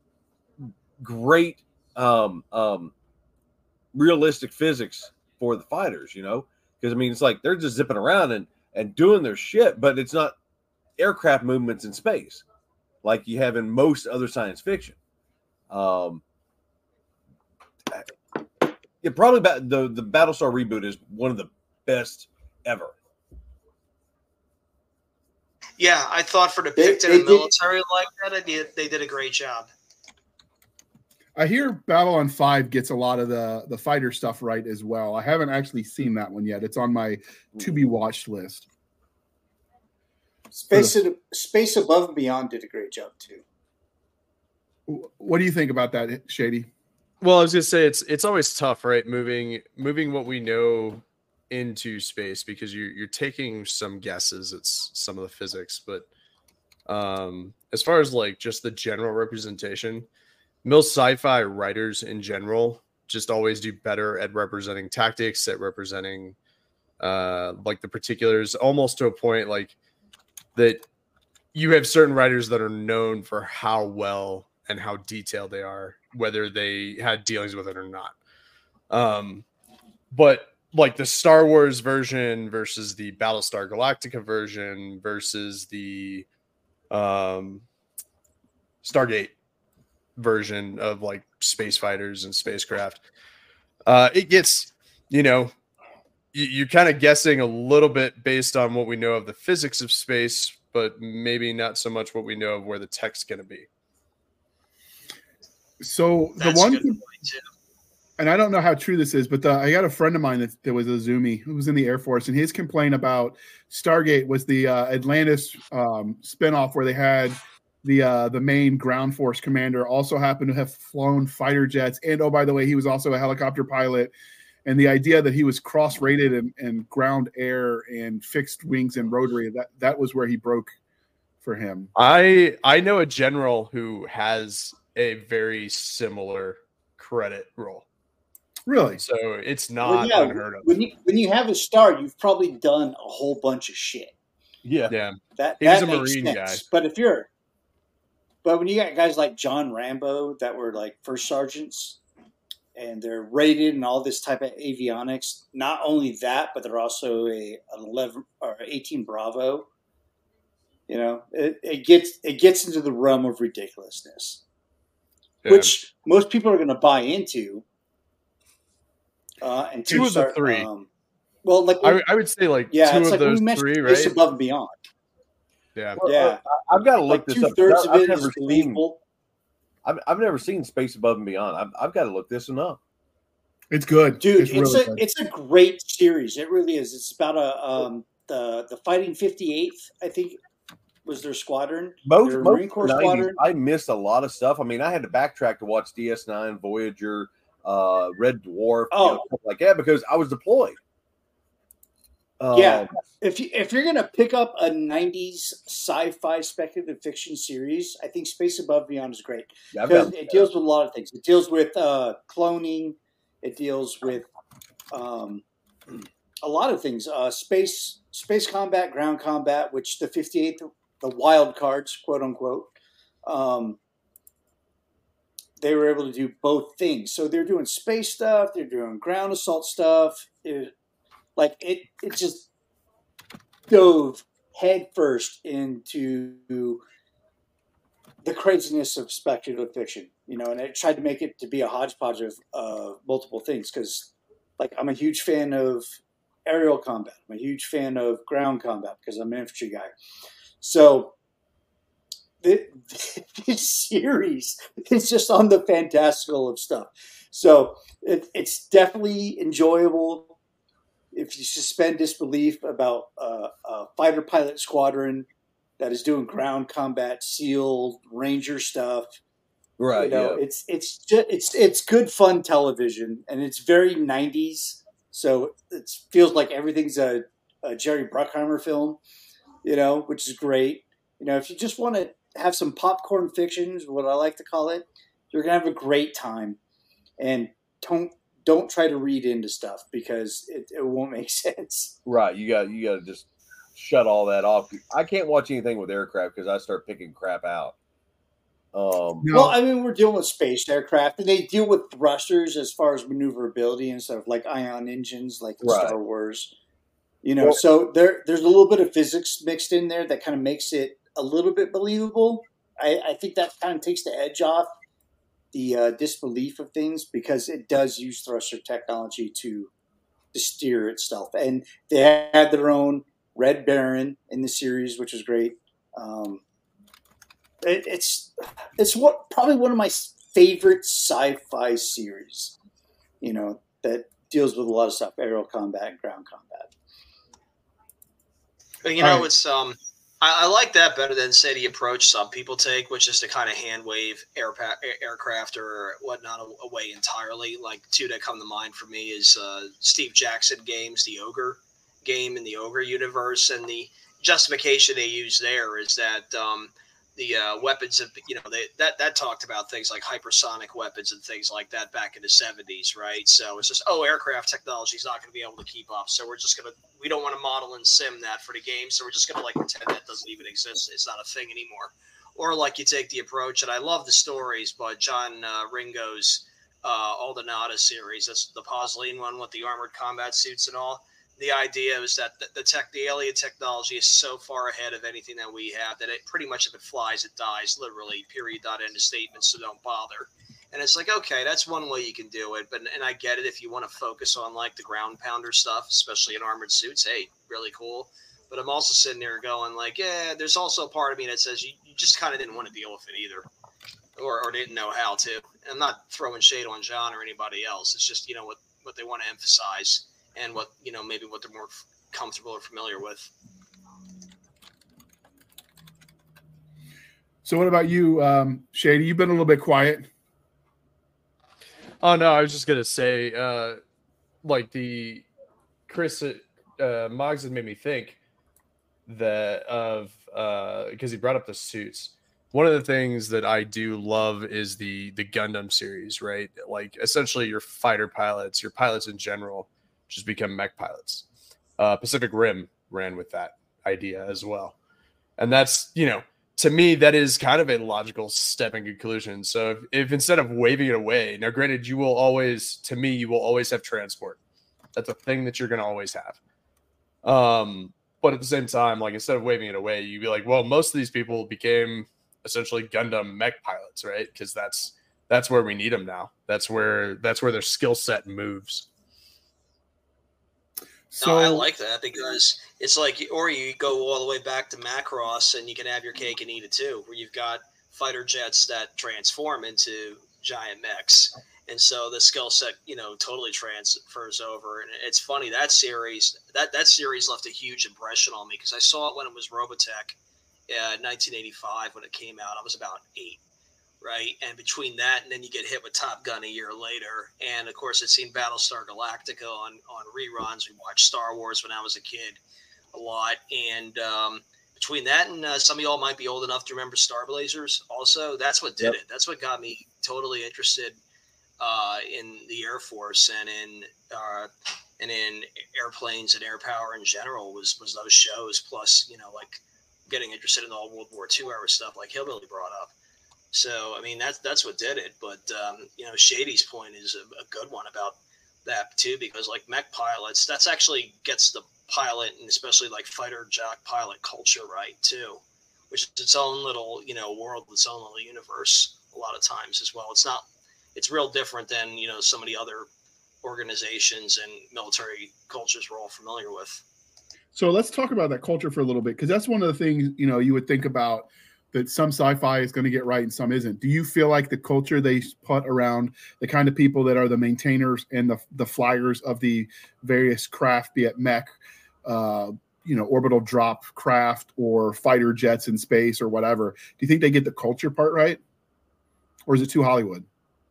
great um, um, realistic physics for the fighters, you know, because, I mean, it's like they're just zipping around and, and doing their shit, but it's not aircraft movements in space like you have in most other science fiction. Um, yeah, probably about the, the Battlestar reboot is one of the best ever. Yeah, I thought for depicting They- they a military like that, I did, they did a great job. I hear Babylon five gets a lot of the, the fighter stuff right as well. I haven't actually seen that one yet. It's on my to-be watched list. Space, Space Above and Beyond did a great job too. What do you think about that, Shady? Well, I was gonna say it's it's always tough, right? Moving moving what we know into space, because you're you're taking some guesses at some of the physics, but um, as far as like just the general representation, mil sci-fi writers in general just always do better at representing tactics, at representing uh, like the particulars, almost to a point like that. You have certain writers that are known for how well and how detailed they are, whether they had dealings with it or not. Um, but like the Star Wars version versus the Battlestar Galactica version versus the um, Stargate version of like space fighters and spacecraft. Uh, it gets, you know, you, you're kind of guessing a little bit based on what we know of the physics of space, but maybe not so much what we know of where the tech's going to be. So the That's one, a good thing, point, too. and I don't know how true this is, but the, I got a friend of mine that, that was a Zoomie who was in the Air Force, and his complaint about Stargate was the uh, Atlantis um, spinoff where they had the uh, the main ground force commander also happened to have flown fighter jets, and oh, by the way, he was also a helicopter pilot. And the idea that he was cross-rated in, in ground, air, and fixed wings and rotary, that, that was where he broke for him. I I know a general who has a very similar credit roll. Really? So it's not Well, yeah, unheard of. When you when you have a star, you've probably done a whole bunch of shit. Yeah. Yeah. That He was that a makes Marine sense. guy. But if you're, but when you got guys like John Rambo that were like first sergeants, and they're rated and all this type of avionics, not only that, but they're also a an eleven or eighteen Bravo. You know, it, it gets it gets into the realm of ridiculousness, Yeah. which most people are going to buy into. Uh, and Two of the start, three. Um, well, like I, I would say like yeah, two it's of like when those we mentioned three, Space right? Above and Beyond. Yeah. Well, Yeah. uh, I- I've got to look Like this two up. thirds of I've it never is seen. believable. I've, I've never seen Space Above and Beyond. I've, I've got to look this one up. It's good. Dude, it's, it's, really a good. it's a great series. It really is. It's about a um the the Fighting fifty-eighth, I think, was their squadron. Most, Their most Marine Corps of the nineties, squadron. I missed a lot of stuff. I mean, I had to backtrack to watch D S nine, Voyager, uh, Red Dwarf, Oh. you know, stuff like that because I was deployed. Yeah. Um, If you if you're gonna pick up a nineties sci-fi speculative fiction series, I think Space Above and Beyond is great yeah, I've because got- it deals with a lot of things. It deals with uh, cloning. It deals with um, a lot of things. Uh, space space combat, ground combat, which the fifty-eighth, the wild cards, quote unquote. Um, they were able to do both things. So they're doing space stuff. They're doing ground assault stuff. It, like it, it just dove headfirst into the craziness of speculative fiction, you know, and it tried to make it to be a hodgepodge of uh, multiple things. Because, like, I'm a huge fan of aerial combat. I'm a huge fan of ground combat because I'm an infantry guy. So the, this series is just on the fantastical of stuff. So it, it's definitely enjoyable. If you suspend disbelief about uh, a fighter pilot squadron that is doing ground combat, SEAL, Ranger stuff, right. you know, yeah. it's it's just, it's it's good fun television, and it's very nineties. So it feels like everything's a, a Jerry Bruckheimer film, you know, which is great. You know, if you just want to have some popcorn fiction, is what I like to call it, you're gonna have a great time, and don't. Don't try to read into stuff because it, it won't make sense. Right. You got you got to just shut all that off. I can't watch anything with aircraft because I start picking crap out. Um, No. Well, I mean, we're dealing with space aircraft, and they deal with thrusters as far as maneuverability and stuff, like ion engines, like in Right. Star Wars. You know, Well- so there there's a little bit of physics mixed in there that kind of makes it a little bit believable. I, I think that kind of takes the edge off the uh, disbelief of things because it does use thruster technology to, to steer itself. And they had their own Red Baron in the series, which is great. Um, it, it's it's what probably one of my favorite sci-fi series, you know, that deals with a lot of stuff, aerial combat and ground combat. But you know, Alright. it's um, I, I like that better than say the approach some people take, which is to kind of hand wave air, aircraft or whatnot away entirely. Like two that come to mind for me is uh, Steve Jackson games, the Ogre game in the Ogre universe, and the justification they use there is that um, the uh, weapons of you know they, that that talked about things like hypersonic weapons and things like that back in the seventies, right? So it's just oh, aircraft technology is not going to be able to keep up, so we're just gonna we don't want to model and sim that for the game, so we're just gonna like pretend that doesn't even exist. It's not a thing anymore. Or like you take the approach, and I love the stories, but John uh, Ringo's uh, all the Nada series. That's the Pozzoline one with the armored combat suits and all. The idea is that the, the tech, the alien technology is so far ahead of anything that we have that it pretty much, if it flies, it dies, literally, period, dot, end of statement, so don't bother. And it's like, okay, that's one way you can do it. But, and I get it if you want to focus on like the ground pounder stuff, especially in armored suits. Hey, really cool. But I'm also sitting there going like, yeah, there's also a part of me that says you, you just kind of didn't want to deal with it either. Or, or didn't know how to. And I'm not throwing shade on John or anybody else. It's just, you know, what, what they want to emphasize. And what, you know, maybe what they're more comfortable or familiar with. So what about you, um, Shady? You've been a little bit quiet. Oh, no, I was just going to say, uh, like the Chris uh, Moggs had made me think that of, uh, because he brought up the suits. One of the things that I do love is the, the Gundam series, right? Like essentially your fighter pilots, your pilots in general, just become mech pilots. Uh, Pacific Rim ran with that idea as well. And that's, you know, to me, that is kind of a logical step in conclusion. So if, if instead of waving it away, now granted, you will always, to me, you will always have transport. That's a thing that you're going to always have. Um, but at the same time, like instead of waving it away, you'd be like, well, most of these people became essentially Gundam mech pilots, right? Because that's, that's where we need them now. That's where, that's where their skill set moves. So No, I like that because it's like, or you go all the way back to Macross and you can have your cake and eat it too, where you've got fighter jets that transform into giant mechs. And so the skill set, you know, totally transfers over. And it's funny, that series, that, that series left a huge impression on me because I saw it when it was Robotech uh, nineteen eighty-five when it came out. I was about eight. Right. And between that and then you get hit with Top Gun a year later. And of course, I'd seen Battlestar Galactica on, on reruns. We watched Star Wars when I was a kid a lot. And um, between that and uh, some of y'all might be old enough to remember Star Blazers also. That's what did Yep. it. That's what got me totally interested uh, in the Air Force and in uh, and in airplanes and air power in general was, was those shows. Plus, you know, like getting interested in all World War Two era stuff like Hillbilly brought up. So, I mean, that's that's what did it. But, um, you know, Shady's point is a, a good one about that, too, because, like, mech pilots, that's actually gets the pilot and especially, like, fighter jock pilot culture right, too, which is its own little, you know, world, its own little universe a lot of times as well. It's not – it's real different than, you know, some of the other organizations and military cultures we're all familiar with. So let's talk about that culture for a little bit, because that's one of the things, you know, you would think about that some sci-fi is going to get right and some isn't. Do you feel like the culture they put around the kind of people that are the maintainers and the, the flyers of the various craft, be it mech, uh, you know, orbital drop craft or fighter jets in space or whatever, do you think they get the culture part right? Or is it too Hollywood?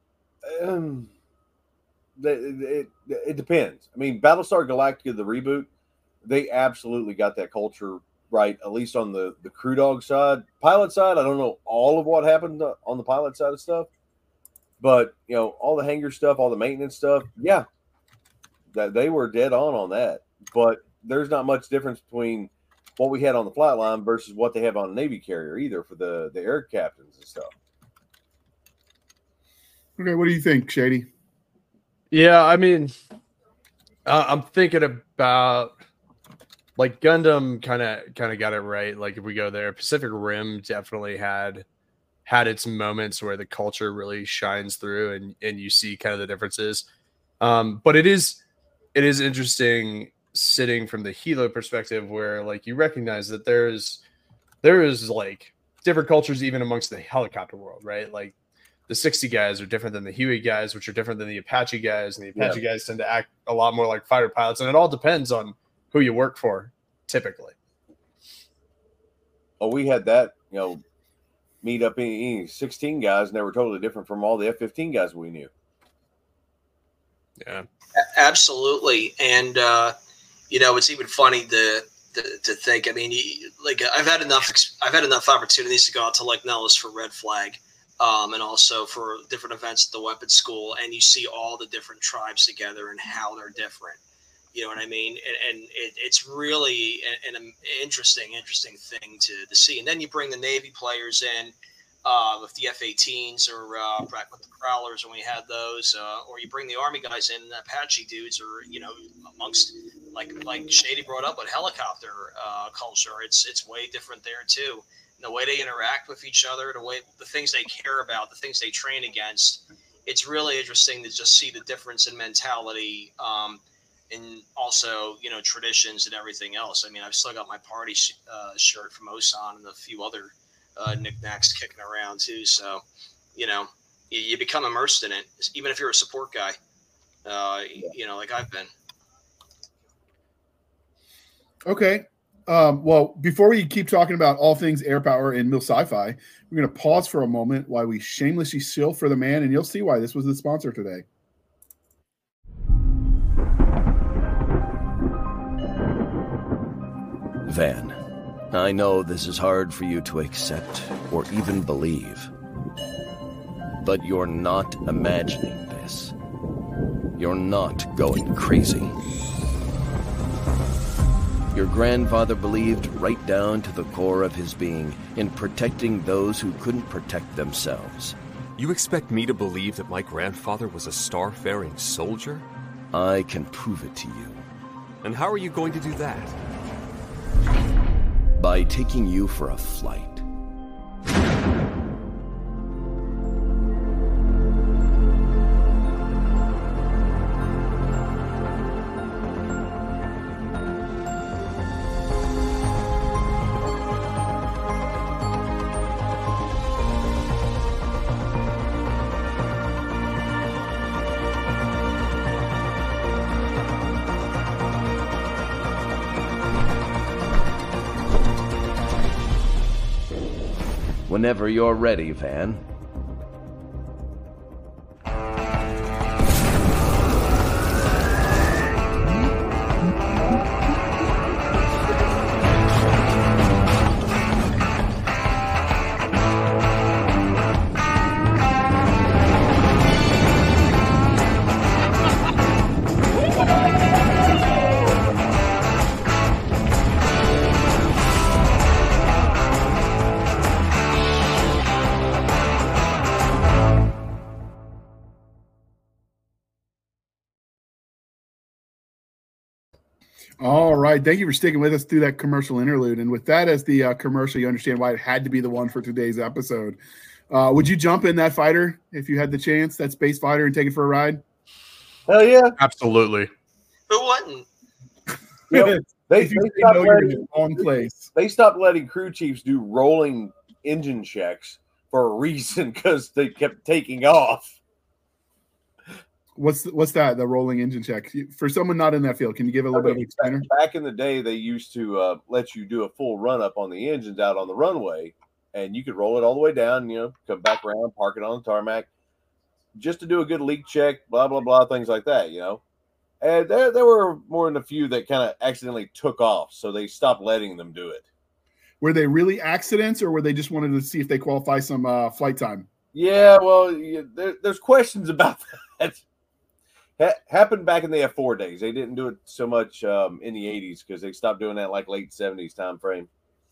Um, it, it, it depends. I mean, Battlestar Galactica, the reboot, they absolutely got that culture right, at least on the, the crew dog side. Pilot side, I don't know all of what happened on the pilot side of stuff, but, you know, all the hangar stuff, all the maintenance stuff, yeah, that they were dead on on that. But there's not much difference between what we had on the flight line versus what they have on a Navy carrier either for the, the air captains and stuff. Okay, what do you think, Shady? Yeah, I mean, uh, I'm thinking about like Gundam kind of kind of got it right. Like if we go there, Pacific Rim definitely had had its moments where the culture really shines through, and and you see kind of the differences. Um, but it is it is interesting sitting from the Hilo perspective, where like you recognize that there's there is like different cultures even amongst the helicopter world, right? Like the sixty guys are different than the Huey guys, which are different than the Apache guys, and the Apache yeah. guys tend to act a lot more like fighter pilots, and it all depends on who you work for, typically. Oh, we had that, you know, meet up in sixteen guys, and they were totally different from all the F fifteen guys we knew. Yeah, absolutely. And uh, you know, it's even funny to to, to think. I mean, you, like I've had enough, I've had enough opportunities to go out to like Nellis for Red Flag. Um, and also for different events at the weapons school, and you see all the different tribes together and how they're different. You know what I mean? And, and it, it's really an, an interesting, interesting thing to, to see. And then you bring the Navy players in, uh, with the F eighteens or uh, back with the Prowlers when we had those, uh, or you bring the Army guys in, and the Apache dudes, or you know, amongst like like Shady brought up with helicopter uh, culture, it's it's way different there too. And the way they interact with each other, the way the things they care about, the things they train against, it's really interesting to just see the difference in mentality, um, and also you know traditions and everything else. I mean, I've still got my party sh- uh, shirt from Osan and a few other uh, knickknacks kicking around too. So, you know, you, you become immersed in it, even if you're a support guy. Uh, you know, like I've been. Okay. Um, well, before we keep talking about all things air power and Mill Sci-Fi, we're going to pause for a moment while we shamelessly shill for the man, and you'll see why this was the sponsor today. Van, I know this is hard for you to accept or even believe, but you're not imagining this. You're not going crazy. Your grandfather believed right down to the core of his being in protecting those who couldn't protect themselves. You expect me to believe that my grandfather was a star-faring soldier? I can prove it to you. And how are you going to do that? By taking you for a flight. Whenever you're ready, Van. All right. Thank you for sticking with us through that commercial interlude. And with that as the uh, commercial, you understand why it had to be the one for today's episode. Uh, would you jump in that fighter if you had the chance, that space fighter, and take it for a ride? Hell yeah. Absolutely. Who wouldn't? Yep. They, If you they, say stopped no, you're in letting, the wrong place. they stopped letting crew chiefs do rolling engine checks for a reason because they kept taking off. What's what's that? The rolling engine check for someone not in that field. Can you give a little bit of Okay, explainer? Back in the day, they used to uh, let you do a full run up on the engines out on the runway, and you could roll it all the way down, you know, come back around, park it on the tarmac, just to do a good leak check, blah, blah, blah, things like that, you know. And there, there were more than a few that kind of accidentally took off, so they stopped letting them do it. Were they really accidents, or were they just wanted to see if they qualify some uh, flight time? Yeah, well, you, there, there's questions about that. Ha- happened back in the F four days. They didn't do it so much um, in the eighties because they stopped doing that like late seventies time frame.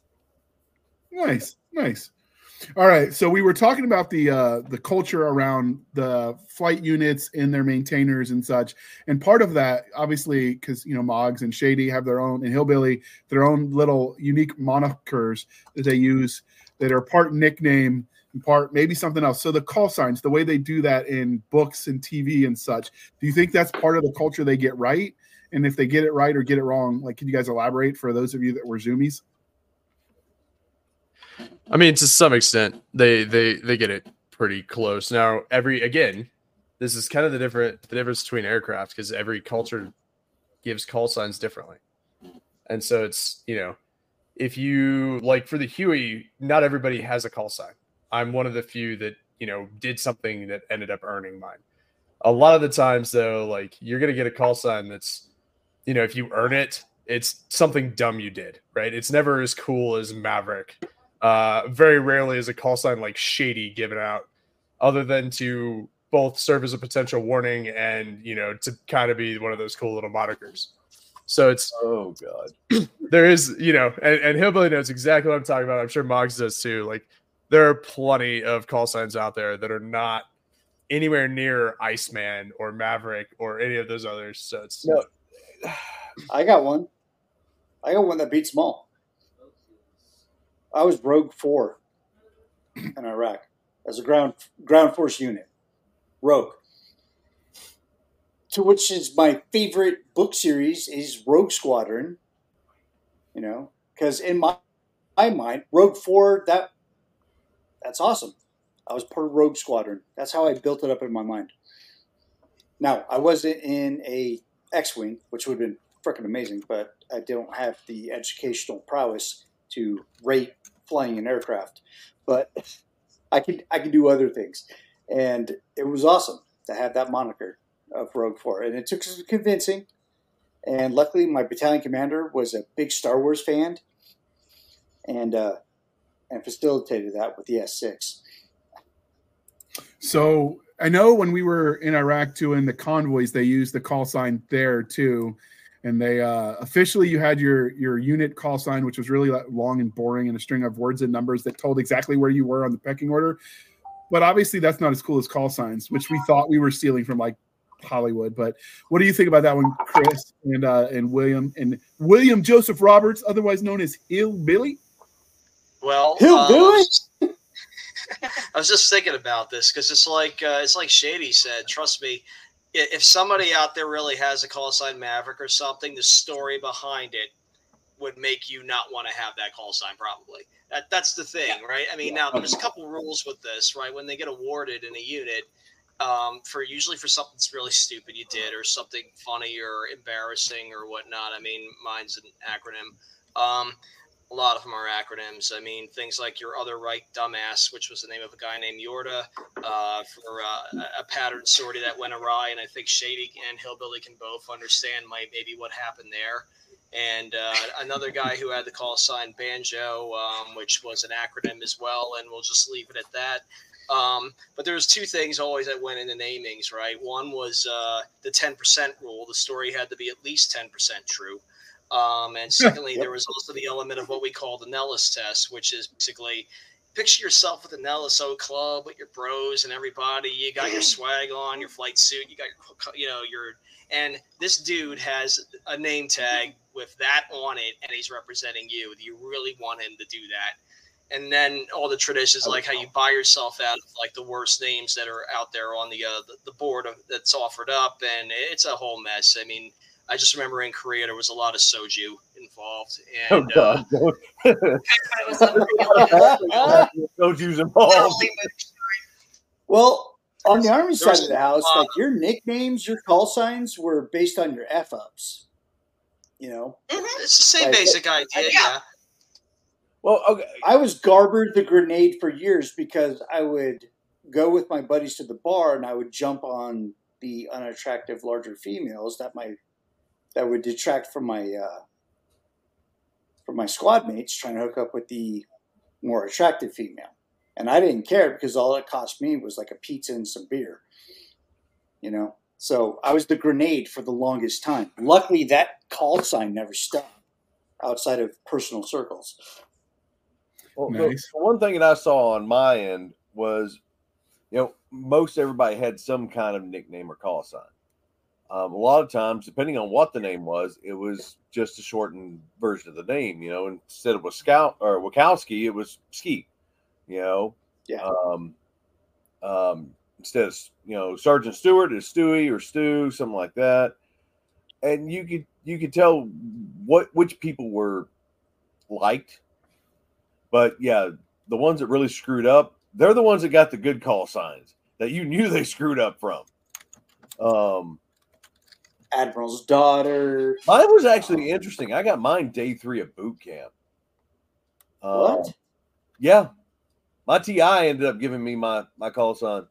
Nice, nice. All right, so we were talking about the uh, the culture around the flight units and their maintainers and such, and part of that, obviously, because you know Moggs and Shady have their own, and Hillbilly their own little unique monikers that they use that are part nickname and part maybe something else. So the call signs, the way they do that in books and T V and such, do you think that's part of the culture they get right? And if they get it right or get it wrong, like, can you guys elaborate for those of you that were Zoomies? I mean, to some extent, they they they get it pretty close. Now, every again, this is kind of the different the difference between aircraft because every culture gives call signs differently, and so it's you know, if you like for the Huey, not everybody has a call sign. I'm one of the few that you know did something that ended up earning mine. A lot of the times, though, like you're gonna get a call sign that's, you know, if you earn it, it's something dumb you did, right? It's never as cool as Maverick. Uh, very rarely is a call sign like Shady given out, other than to both serve as a potential warning and, you know, to kind of be one of those cool little monikers. So it's, Oh God. there is, you know, and, and Hillbilly knows exactly what I'm talking about. I'm sure Moggs does too. Like there are plenty of call signs out there that are not anywhere near Iceman or Maverick or any of those others. So it's No. I got one. I got one that beats them all. I was Rogue Four in Iraq as a ground ground force unit. Rogue. To which is my favorite book series is Rogue Squadron. You know, because in my my mind, Rogue Four, that that's awesome. I was part of Rogue Squadron. That's how I built it up in my mind. Now, I wasn't in a X-Wing, which would have been freaking amazing, but I don't have the educational prowess to rate flying an aircraft. But I can I can do other things. And it was awesome to have that moniker of Rogue Four. And it took some convincing. And luckily, my battalion commander was a big Star Wars fan and uh, and facilitated that with the S six. So I know when we were in Iraq doing the convoys, they used the call sign there too. And they uh, officially, you had your your unit call sign, which was really long and boring and a string of words and numbers that told exactly where you were on the pecking order. But obviously, that's not as cool as call signs, which we thought we were stealing from like Hollywood. But what do you think about that one, Chris and uh, and William and William Joseph Roberts, otherwise known as Hillbilly? Well, Hillbilly. um, I was just thinking about this because it's like uh, it's like Shady said. Trust me, if somebody out there really has a call sign Maverick or something, the story behind it would make you not want to have that call sign. Probably that that's the thing, yeah. right? I mean, yeah. Now there's a couple rules with this, right? When they get awarded in a unit, um, for usually for something that's really stupid you did or something funny or embarrassing or whatnot. I mean, mine's an acronym. Um, A lot of them are acronyms. I mean, things like Your Other Right Dumbass, which was the name of a guy named Yorda, uh, for uh, a pattern sortie that went awry. And I think Shady and Hillbilly can both understand my, maybe what happened there. And uh, another guy who had the call sign Banjo, um, which was an acronym as well. And we'll just leave it at that. Um, but there was two things always that went into namings, right? One was uh, the ten percent rule. The story had to be at least ten percent true. Um, and secondly, yep. there was also the element of what we call the Nellis test, which is basically picture yourself with the Nellis O Club with your bros and everybody. You got your swag on, your flight suit, you got your, you know, your, and this dude has a name tag with that on it, and he's representing you. Do you really want him to do that? And then all the traditions, like how you buy yourself out of like the worst names that are out there on the uh, the, the board of, that's offered up, and it's a whole mess. I mean. I just remember in Korea there was a lot of soju involved, and oh, God. uh, soju's involved. Well, on the Army side of the house, uh, like your nicknames, your call signs were based on your F ups. You know, it's the same like, basic idea. Yeah. yeah. Well, okay. I was Garber the Grenade for years because I would go with my buddies to the bar and I would jump on the unattractive larger females that my that would detract from my uh, from my squad mates trying to hook up with the more attractive female. And I didn't care because all it cost me was like a pizza and some beer. You know? So I was the Grenade for the longest time. Luckily, that call sign never stuck outside of personal circles. Well, nice. the one thing that I saw on my end was, you know, most everybody had some kind of nickname or call sign. Um, a lot of times, depending on what the name was, it was just a shortened version of the name. You know, instead of Scout or Wachowski, it was Ski. You know, yeah. Um, um, instead of you know Sergeant Stewart, is Stewie or Stu, something like that. And you could you could tell what which people were liked, but yeah, the ones that really screwed up, they're the ones that got the good call signs that you knew they screwed up from. Um. Admiral's daughter. Mine was actually interesting. I got mine day three of boot camp. Uh, what? Yeah. My T I ended up giving me my, my call sign.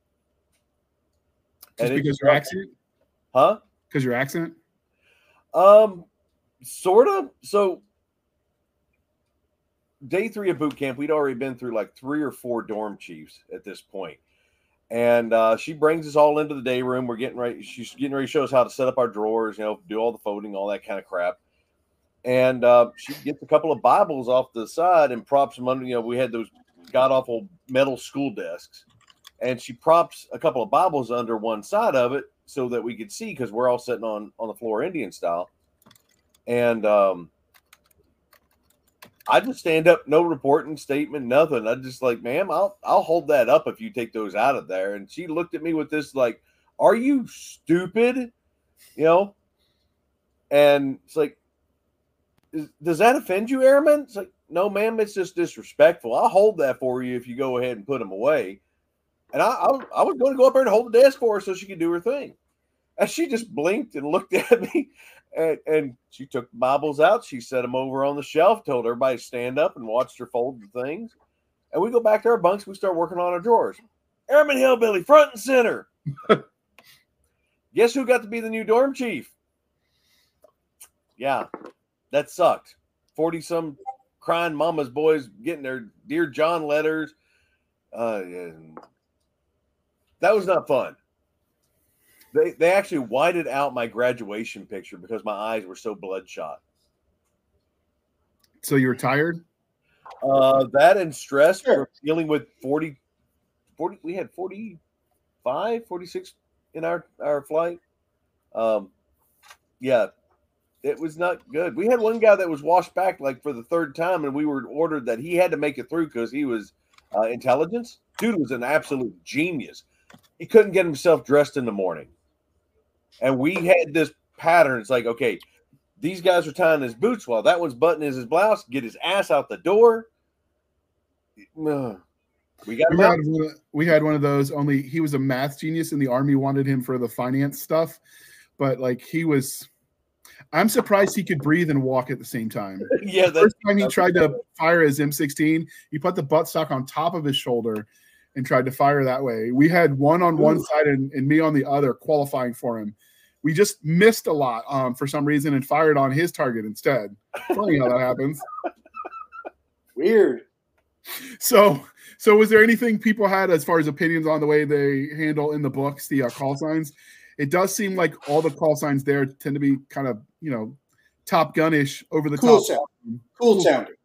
Just and because your accent? Huh? Because your accent? Um, sort of. So day three of boot camp, we'd already been through like three or four dorm chiefs at this point. And uh, she brings us all into the day room. We're getting ready. She's getting ready to show us how to set up our drawers, you know, do all the folding, all that kind of crap. And uh, she gets a couple of Bibles off the side and props them under. You know, we had those god awful metal school desks, and she props a couple of Bibles under one side of it so that we could see, because we're all sitting on on the floor Indian style. And um, I just stand up, no reporting statement, nothing. I just like, ma'am, I'll I'll hold that up if you take those out of there. And she looked at me with this like, are you stupid? You know? And it's like, is, does that offend you, Airman? It's like, no, ma'am, it's just disrespectful. I'll hold that for you if you go ahead and put them away. And I, I, I was going to go up there and hold the desk for her so she could do her thing. And she just blinked and looked at me, and, and she took the Bibles out. She set them over on the shelf, told everybody to stand up, and watched her fold the things. And we go back to our bunks. We start working on our drawers. Airman Hillbilly, front and center. Guess who got to be the new dorm chief? Yeah, that sucked. forty-some crying mama's boys getting their Dear John letters. Uh, yeah. That was not fun. They they actually whited out my graduation picture because my eyes were so bloodshot. So you were tired? Uh, that and stress Sure. for dealing with forty, forty, we had forty-five, forty-six in our, our flight. Um, yeah, it was not good. We had one guy that was washed back like for the third time, and we were ordered that he had to make it through because he was uh, intelligence. Dude was an absolute genius. He couldn't get himself dressed in the morning. And we had this pattern. It's like, okay, these guys are tying his boots while that one's buttoning his blouse, get his ass out the door. Uh, we got him We out. had, one of, we had one of those, only he was a math genius and the Army wanted him for the finance stuff. But like he was, I'm surprised he could breathe and walk at the same time. Yeah, The that's, first time he tried to fire his M sixteen, he put the buttstock on top of his shoulder and tried to fire that way. We had one on one side and, and me on the other qualifying for him. We just missed a lot um, for some reason and fired on his target instead. Funny how that happens. Weird. So, so was there anything people had as far as opinions on the way they handle in the books the uh, call signs? It does seem like all the call signs there tend to be kind of, you know, Top Gun-ish, over the Cool top. sound. Cool sounding.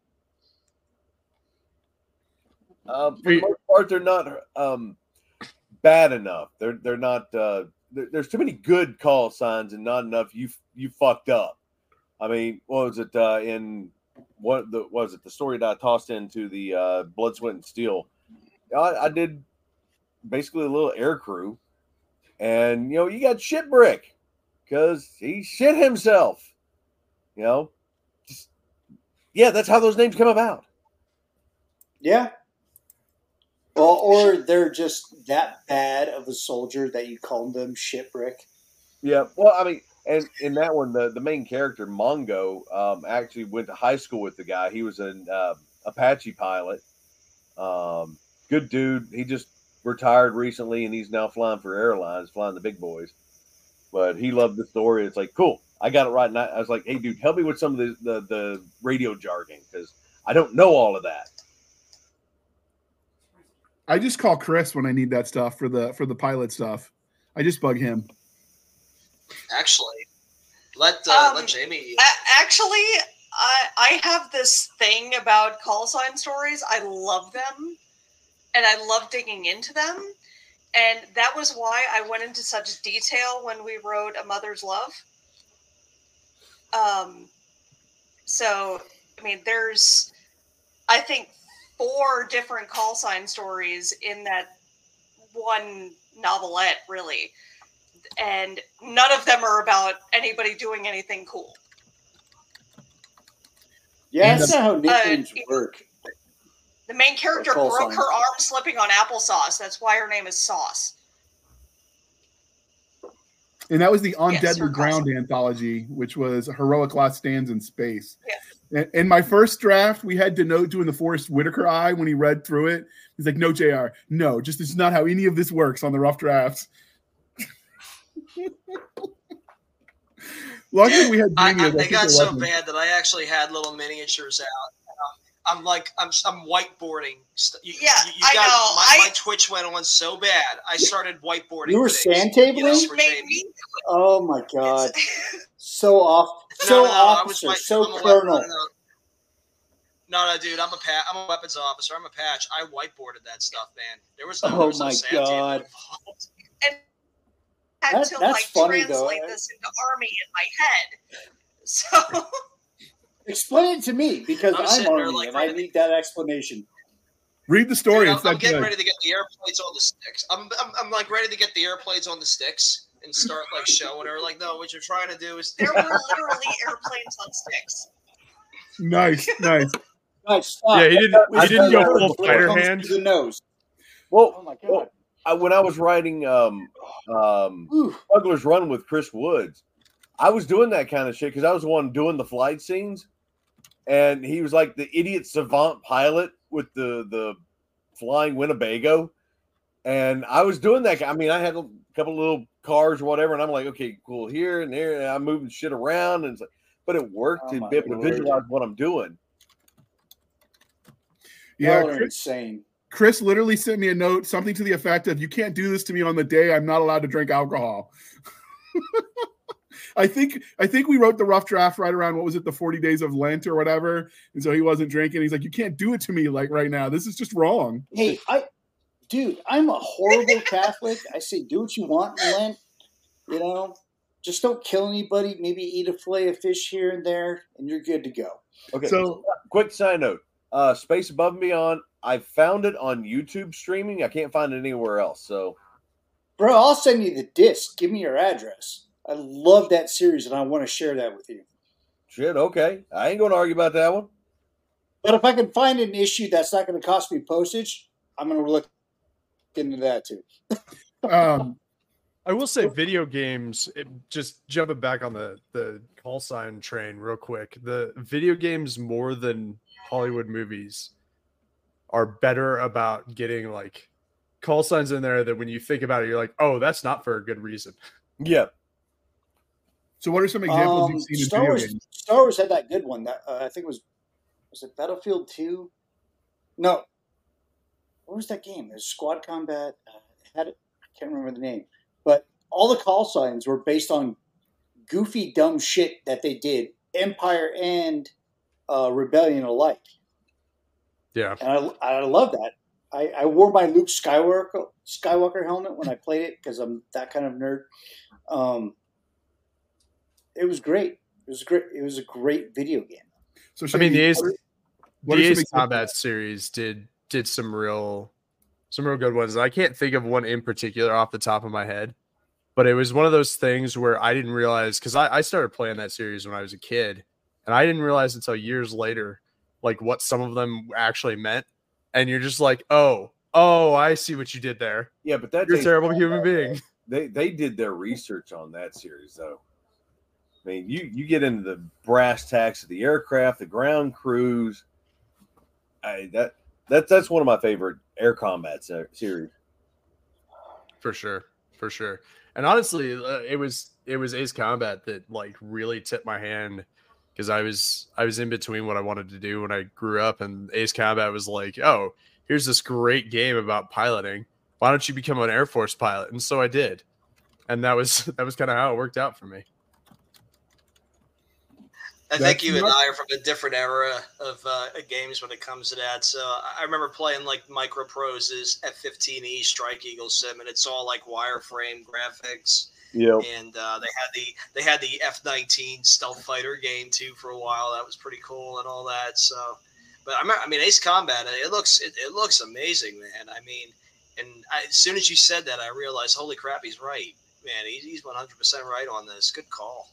Uh, for the most part, they're not um, bad enough. They're they're not. Uh, there, there's too many good call signs and not enough. You you fucked up. I mean, what was it uh, in what the what was it the story that I tossed into the uh, Blood, Sweat, and Steel? I, I did basically a little air crew, and you know you got Shitbrick because he shit himself. You know, just yeah, that's how those names come about. Yeah. Well, or they're just that bad of a soldier that you called them shitbrick. Yeah, well, I mean, and in that one, the, the main character, Mongo, um, actually went to high school with the guy. He was an uh, Apache pilot. Um, good dude. He just retired recently, and he's now flying for airlines, flying the big boys. But he loved the story. It's like, cool, I got it right. And I, I was like, hey, dude, help me with some of the, the, the radio jargon because I don't know all of that. I just call Chris when I need that stuff for the for the pilot stuff. I just bug him. Actually, let uh, Um, let Jamie. A- actually, I I have this thing about call sign stories. I love them, and I love digging into them. And that was why I went into such detail when we wrote A Mother's Love. Um, so, I mean, there's, I think, four different call sign stories in that one novelette, really. And none of them are about anybody doing anything cool. Yeah, that's not how nicknames Uh, work. The main character Or call broke signs. her arm slipping on applesauce. That's why her name is Sauce. And that was the On Yes, Deadly her Ground cousin. anthology, which was Heroic Last Stands in Space. Yeah. In my first draft, we had Denote doing the Forrest Whitaker eye when he read through it. He's like, no, J R, no, just this is not how any of this works on the rough drafts. Luckily, we had I, Jamie, I, as our they got secret so weapon. bad that I actually had little miniatures out. Um, I'm like I'm I'm whiteboarding. st- You, Yeah, you, you I got, know. My, I- my Twitch went on so bad. I started whiteboarding. You were things, sandtabling? you know, for Made Jamie. me- Oh my god. So off No, so no, no, I was officer, my- so I'm a- colonel. no, no, No, no, dude. I'm a pa- I'm a weapons officer. I'm a patch. I whiteboarded that stuff, man. There was no. Oh there was no my sand table God. involved. And I had That- to that's like funny, translate though. this into army in my head. So Explain it to me because I'm I'm, sitting there, Army like, and I ready. need that explanation. Read the story. Dude, I'm, It's I'm that getting good. ready to get the airplanes on the sticks. I'm, I'm, I'm like ready to get the airplanes on the sticks and start like showing her. Like, no, what you're trying to do is there were literally airplanes on sticks. Nice, nice. Nice. Stop. Yeah, he didn't. We He see didn't go the full hurt when it fighter comes hand. to the nose. Well, Oh my well, God. I, when I was writing um, um, Ooh. Smuggler's Run with Chris Woods, I was doing that kind of shit because I was the one doing the flight scenes, and he was like the idiot savant pilot with the the flying Winnebago, and I was doing that. I mean, I had a couple little cars or whatever, and I'm like, okay, cool, here and there, and I'm moving shit around, and it's like, but it worked Oh to my be able to Lord. visualize what I'm doing. Yeah, Y'all are Chris, insane. Chris literally sent me a note, something to the effect of, "You can't do this to me on the day I'm not allowed to drink alcohol." I think I think we wrote the rough draft right around, what was it, the forty days of Lent or whatever, and so he wasn't drinking. He's like, "You can't do it to me like right now. This is just wrong." Hey, I, dude, I'm a horrible Catholic. I say do what you want in Lent. You know, just don't kill anybody. Maybe eat a fillet of fish here and there, and you're good to go. Okay, So quick side note: uh, Space Above and Beyond. I found it on YouTube streaming. I can't find it anywhere else. So, Bro, I'll send you the disc. Give me your address. I love that series, and I want to share that with you. shit. Okay, I ain't going to argue about that one. But if I can find an issue that's not going to cost me postage, I'm going to look into that too. um, I will say, video games. It, just jumping back on the the call sign train real quick. The video games more than Hollywood movies are better about getting like call signs in there that when you think about it, you're like, oh, that's not for a good reason. Yeah. so what are some examples Um, you've seen in Star video Wars. games? Star Wars had that good one. That uh, I think it was was it Battlefield two? No, what was that game? It was Squad Combat. Uh, it had it. I can't remember the name, but all the call signs were based on goofy, dumb shit that they did, Empire and uh, Rebellion alike. Yeah. And I, I love that. I, I wore my Luke Skywalker Skywalker helmet when I played it because I'm that kind of nerd. Um, it was great. It was great. It was a great video game. So I mean, the Ace, what are- what the are some Ace examples? Combat series did did some real some real good ones. I can't think of one in particular off the top of my head, but it was one of those things where I didn't realize, because I, I started playing that series when I was a kid, and I didn't realize until years later, like what some of them actually meant. And you're just like, oh, oh, I see what you did there. Yeah, but that's You're a a- terrible human being. They they did their research on that series, though. I mean, you you get into the brass tacks of the aircraft, the ground crews. I that that that's one of my favorite air combat se- series. For sure, for sure. And honestly, uh, it was it was Ace Combat that like really tipped my hand, because I was I was in between what I wanted to do when I grew up, and Ace Combat was like, oh, here's this great game about piloting. Why don't you become an Air Force pilot? And so I did, and that was that was kind of how it worked out for me. I That's think you and not- I are from a different era of uh, games when it comes to that. So I remember playing like Micro Prose's F fifteen E Strike Eagle sim, and it's all like wireframe graphics. Yeah, And uh, they had the they had the F nineteen stealth fighter game too for a while. That was pretty cool and all that. So, but I remember, I mean, Ace Combat. It looks it, it looks amazing, man. I mean, and I, as soon as you said that, I realized, holy crap, he's right, man. He's he's one hundred percent right on this. Good call.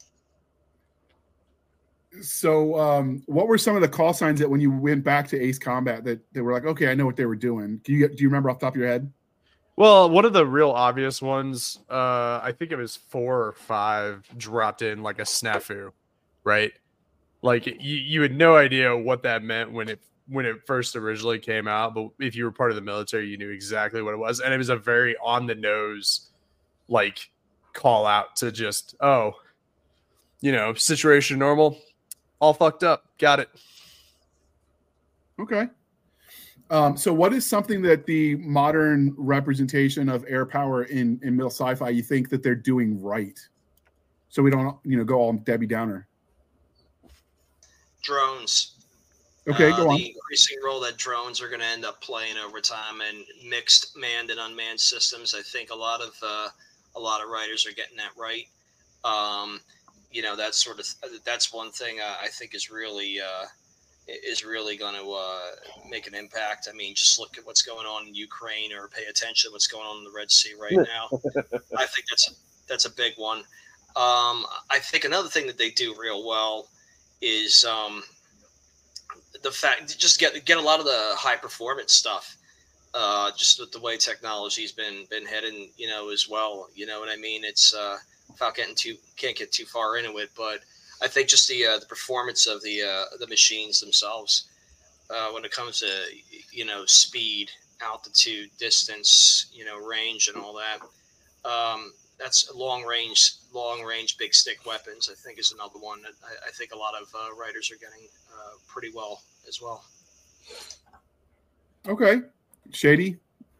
So, um, what were some of the call signs that when you went back to Ace Combat that they were like, okay, I know what they were doing? Can you get, do you remember off the top of your head? Well, one of the real obvious ones, uh, I think it was four or five, dropped in like a snafu, right? Like you, you had no idea what that meant when it when it first originally came out, but if you were part of the military, you knew exactly what it was, and it was a very on the nose, like call out to just, oh, you know, situation normal, all fucked up, got it. Okay. Um, so what is something that the modern representation of air power in, in middle sci-fi you think that they're doing right? So we don't, you know, go all Debbie Downer. Drones. Okay, uh, go on. The increasing role that drones are going to end up playing over time, and mixed manned and unmanned systems. I think a lot of uh, a lot of writers are getting that right. Um, you know, that's sort of that's one thing uh, I think is really uh, is really going to uh, make an impact. I mean, just look at what's going on in Ukraine, or pay attention to what's going on in the Red Sea right now. I think that's that's a big one. Um, I think another thing that they do real well is um, the fact just get get a lot of the high performance stuff. Uh, just with the way technology's been been heading, you know, as well. You know what I mean? It's uh, without getting too can't get too far into it, but I think just the uh, the performance of the uh, the machines themselves, uh, when it comes to, you know, speed, altitude, distance, you know, range, and all that. Um, that's long range, long range, big stick weapons. I think is another one that I, I think a lot of uh, writers are getting uh, pretty well as well. Okay, Shady.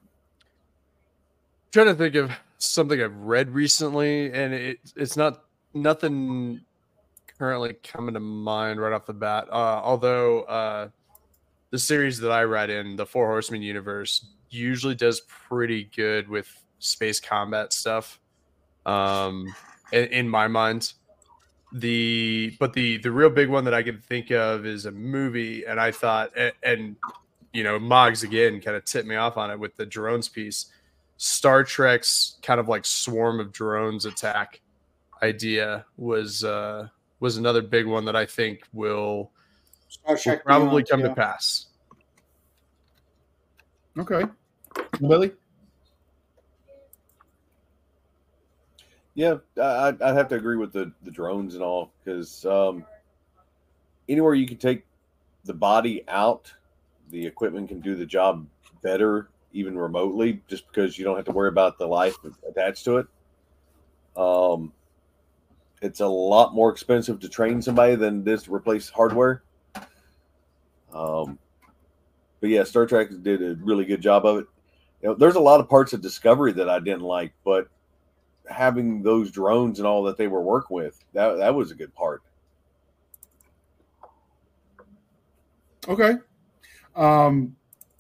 Trying to think of something I've read recently, and it it's not nothing currently coming to mind right off the bat. Uh, although uh, the series that I read in, the Four Horsemen universe, usually does pretty good with space combat stuff. Um, in, in my mind, the but the the real big one that I can think of is a movie, and I thought, and, and you know, Moggs again kind of tipped me off on it with the drones piece. Star Trek's kind of like swarm of drones attack idea was uh, was another big one that I think will, Star Trek will probably Beyond, come yeah. to pass. Okay, Billy. Yeah, I, I'd have to agree with the, the drones and all, because um, anywhere you can take the body out, the equipment can do the job better, even remotely, just because you don't have to worry about the life attached to it. Um, it's a lot more expensive to train somebody than this to replace hardware. Um, but yeah, Star Trek did a really good job of it. You know, there's a lot of parts of Discovery that I didn't like, but having those drones and all that they were working with, that that was a good part. Okay. Um,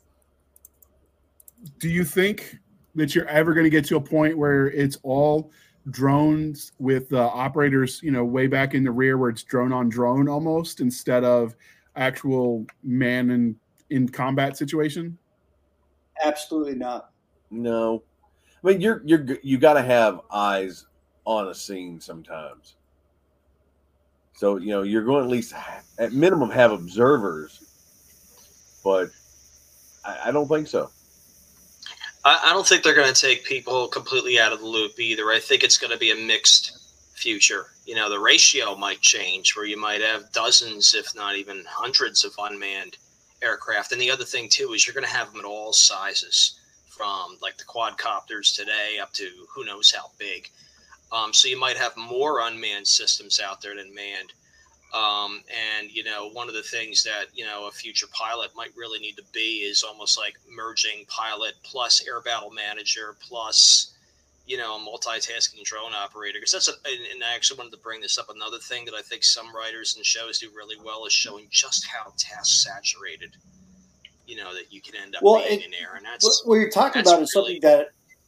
do you think that you're ever going to get to a point where it's all drones with uh, operators, you know, way back in the rear, where it's drone on drone almost, instead of actual man in, in combat situation? Absolutely not. No, I mean, you're you're you got to have eyes on a scene sometimes. So you know you're going to at least at minimum have observers, but I, I don't think so. I, I don't think they're going to take people completely out of the loop either. I think it's going to be a mixed future. You know, the ratio might change, where you might have dozens, if not even hundreds, of unmanned aircraft. And the other thing too is you're going to have them at all sizes, from like the quadcopters today up to who knows how big. Um, so you might have more unmanned systems out there than manned. Um, and, you know, one of the things that, you know, a future pilot might really need to be is almost like merging pilot plus air battle manager plus, you know, a multitasking drone operator. Because that's, a, and, and I actually wanted to bring this up. Another thing that I think some writers and shows do really well is showing just how task saturated, you know, that you can end up Well, being it, in air. And that's what you're talking that's about is really, something that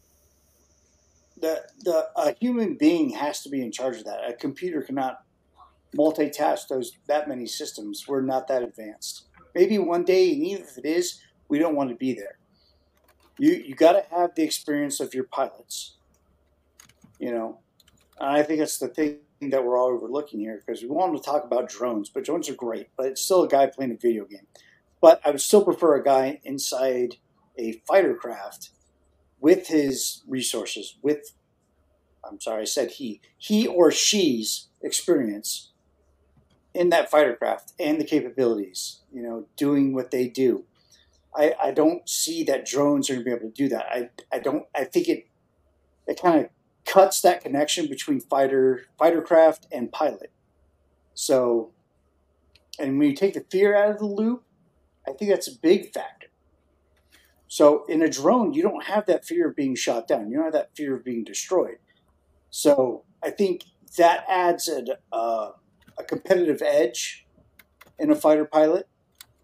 the the a human being has to be in charge of that. A computer cannot multitask those that many systems. We're not that advanced. Maybe one day, and even if it is, we don't want to be there. You you got to have the experience of your pilots. You know, and I think that's the thing that we're all overlooking here, because we want to talk about drones, but drones are great, but it's still a guy playing a video game. But I would still prefer a guy inside a fighter craft with his resources, with, I'm sorry, I said he, he or she's experience in that fighter craft and the capabilities, you know, doing what they do. I, I don't see that drones are going to be able to do that. I, I don't, I think it, it kind of cuts that connection between fighter, fighter craft and pilot. So, and when you take the fear out of the loop, I think that's a big factor. So in a drone, you don't have that fear of being shot down. You don't have that fear of being destroyed. So I think that adds a, uh, a competitive edge in a fighter pilot.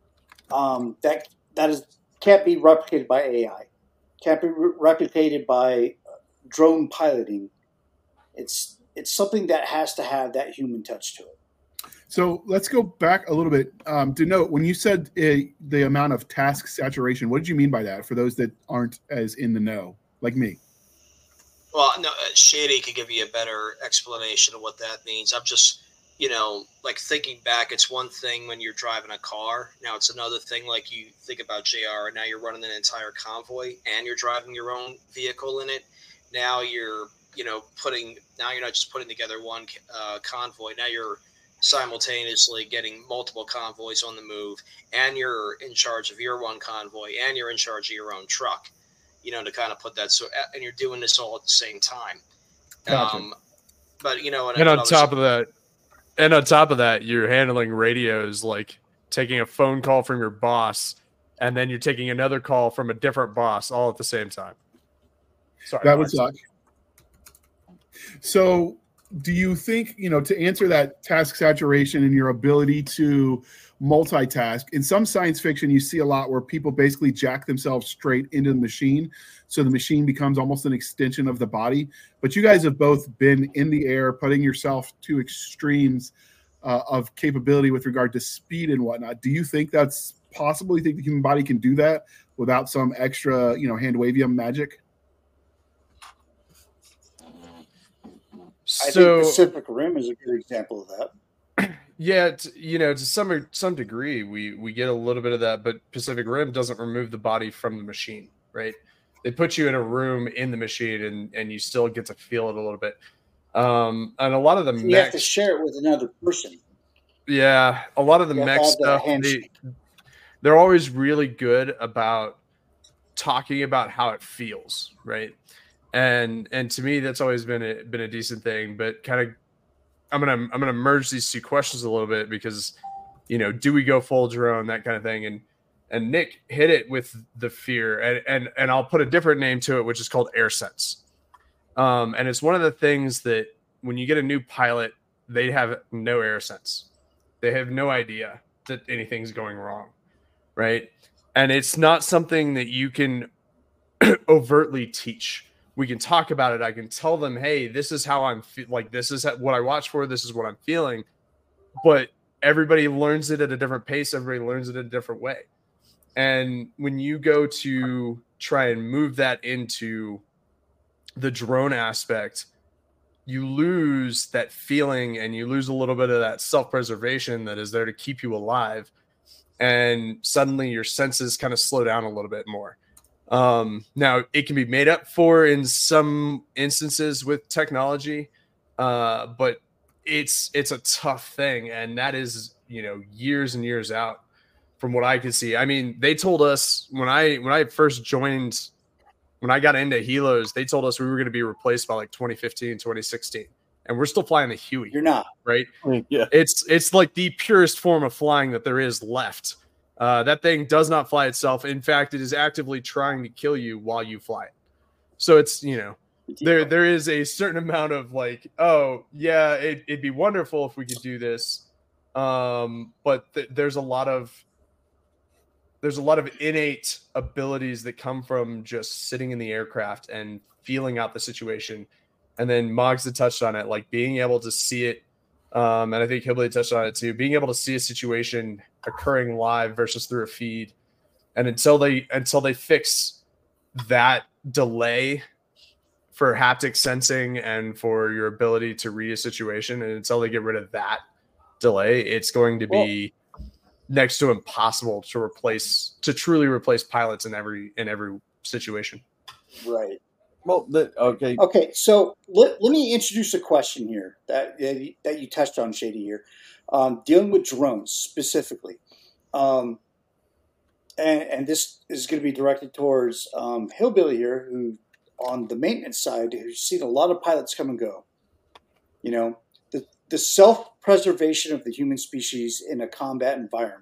um, that that is can't be replicated by A I, can't be re- replicated by drone piloting. It's it's something that has to have that human touch to it. So let's go back a little bit. Um, to note, when you said uh, the amount of task saturation, what did you mean by that for those that aren't as in the know, like me? Well, no, uh, Shady could give you a better explanation of what that means. I'm just, you know, like thinking back, it's one thing when you're driving a car. Now it's another thing like you think about J R, and now you're running an entire convoy and you're driving your own vehicle in it. Now you're, you know, putting, now you're not just putting together one uh, convoy. Now you're simultaneously getting multiple convoys on the move, and you're in charge of your one convoy, and you're in charge of your own truck, you know, to kind of put that. So, and you're doing this all at the same time. Gotcha. Um, but, you know, and, And on was, top of that, and on top of that, you're handling radios, like taking a phone call from your boss, and then you're taking another call from a different boss all at the same time. Sorry, that would suck. So do you think, you know, to answer that task saturation and your ability to multitask, in some science fiction, you see a lot where people basically jack themselves straight into the machine. So the machine becomes almost an extension of the body. But you guys have both been in the air, putting yourself to extremes uh, of capability with regard to speed and whatnot. Do you think that's possible? You think the human body can do that without some extra, you know, hand wavium magic? I So, think Pacific Rim is a good example of that. yeah, t- you know, to some some degree, we we get a little bit of that, but Pacific Rim doesn't remove the body from the machine, right? They put you in a room in the machine, and and you still get to feel it a little bit. Um, and a lot of the You mech, have to share it with another person. yeah, a lot of the You have to mech have that stuff, they, handshake. they're always really good about talking about how it feels, right? And and to me, that's always been a been a decent thing. But kind of, I'm gonna I'm gonna merge these two questions a little bit because, you know, do we go full drone, that kind of thing, and and Nick hit it with the fear, and and and I'll put a different name to it, which is called air sense. Um, and it's one of the things that when you get a new pilot, they have no air sense. They have no idea that anything's going wrong, right? And it's not something that you can overtly teach. We can talk about it. I can tell them, hey, this is how I'm fe- like, this is what I watch for. This is what I'm feeling. But everybody learns it at a different pace. Everybody learns it in a different way. And when you go to try and move that into the drone aspect, you lose that feeling and you lose a little bit of that self-preservation that is there to keep you alive. And suddenly your senses kind of slow down a little bit more. Um, now it can be made up for in some instances with technology, uh, but it's, it's a tough thing. And that is, you know, years and years out from what I can see. I mean, they told us when I, when I first joined, when I got into helos, they told us we were going to be replaced by like twenty fifteen, twenty sixteen, and we're still flying the Huey. You're not. Right. Yeah. It's, it's like the purest form of flying that there is left. Uh, that thing does not fly itself. In fact, it is actively trying to kill you while you fly it. So it's, you know, there there is a certain amount of like, oh, yeah, it, it'd be wonderful if we could do this. Um, but th- there's a lot of there's a lot of innate abilities that come from just sitting in the aircraft and feeling out the situation. And then Moggs had touched on it, like being able to see it. Um, and I think Hillbilly touched on it too, being able to see a situation occurring live versus through a feed. And until they, until they fix that delay for haptic sensing and for your ability to read a situation, and until they get rid of that delay, it's going to be well, next to impossible to replace, to truly replace pilots in every, in every situation. Right. Well, the, okay. Okay, so let, let me introduce a question here that that you touched on, Shady, here, um, dealing with drones specifically. Um, and, and this is going to be directed towards um, Hillbilly here, who on the maintenance side, who's seen a lot of pilots come and go. You know, the, the self-preservation of the human species in a combat environment.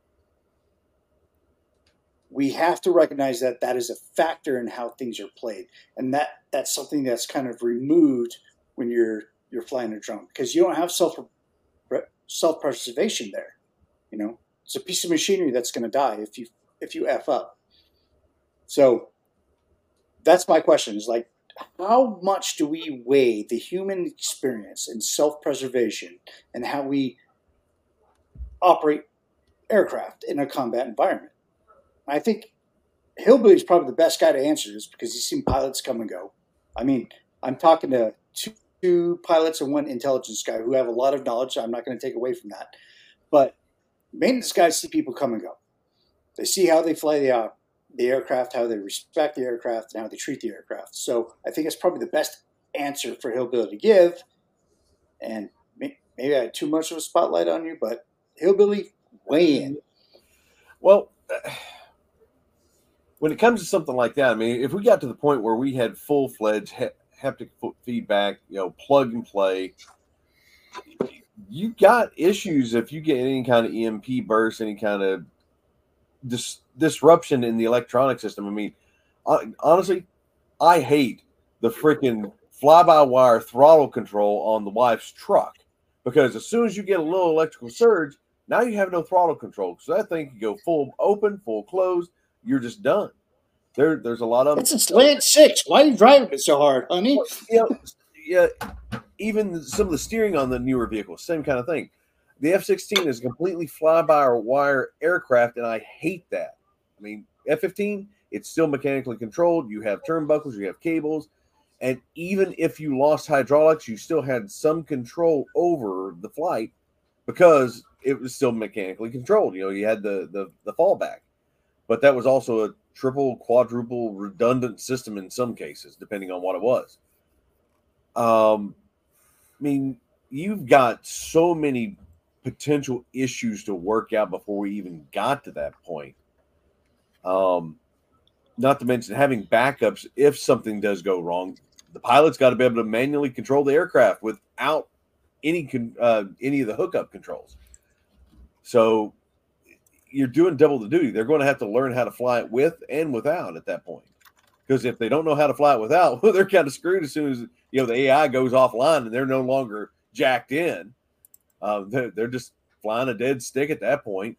We have to recognize that that is a factor in how things are played, and that that's something that's kind of removed when you're you're flying a drone, because you don't have self self preservation there. You know, It's a piece of machinery that's going to die if you if you F up. So that's my question is like, how much do we weigh the human experience and self-preservation and how we operate aircraft in a combat environment? I think Hillbilly is probably the best guy to answer this because he's seen pilots come and go. I mean, I'm talking to two, two pilots and one intelligence guy who have a lot of knowledge. I'm not going to take away from that. But maintenance guys see people come and go. They see how they fly the, uh, the aircraft, how they respect the aircraft, and how they treat the aircraft. So I think it's probably the best answer for Hillbilly to give. And maybe I had too much of a spotlight on you, but Hillbilly, weigh in. Well, when it comes to something like that, I mean, if we got to the point where we had full-fledged haptic feedback, you know, plug and play, you got issues if you get any kind of E M P burst, any kind of dis- disruption in the electronic system. I mean, honestly, I hate the freaking fly-by-wire throttle control on the wife's truck because as soon as you get a little electrical surge, now you have no throttle control. So that thing can go full open, full closed. You're just done. There, there's a lot of. It's a slant six. Why are you driving it so hard, honey? Yeah, yeah. Even some of the steering on the newer vehicles, same kind of thing. The F sixteen is a completely fly-by-wire aircraft, and I hate that. I mean, F fifteen, it's still mechanically controlled. You have turnbuckles, you have cables, and even if you lost hydraulics, you still had some control over the flight because it was still mechanically controlled. You know, you had the the, the fallback. But that was also a triple, quadruple, redundant system in some cases, depending on what it was. Um, I mean, you've got so many potential issues to work out before we even got to that point. Um, not to mention having backups if something does go wrong. The pilot's got to be able to manually control the aircraft without any uh, any of the hookup controls. So you're doing double the duty. They're going to have to learn how to fly it with and without at that point. Because if they don't know how to fly it without, well, they're kind of screwed as soon as you know the A I goes offline and they're no longer jacked in. Uh, they're, they're just flying a dead stick at that point.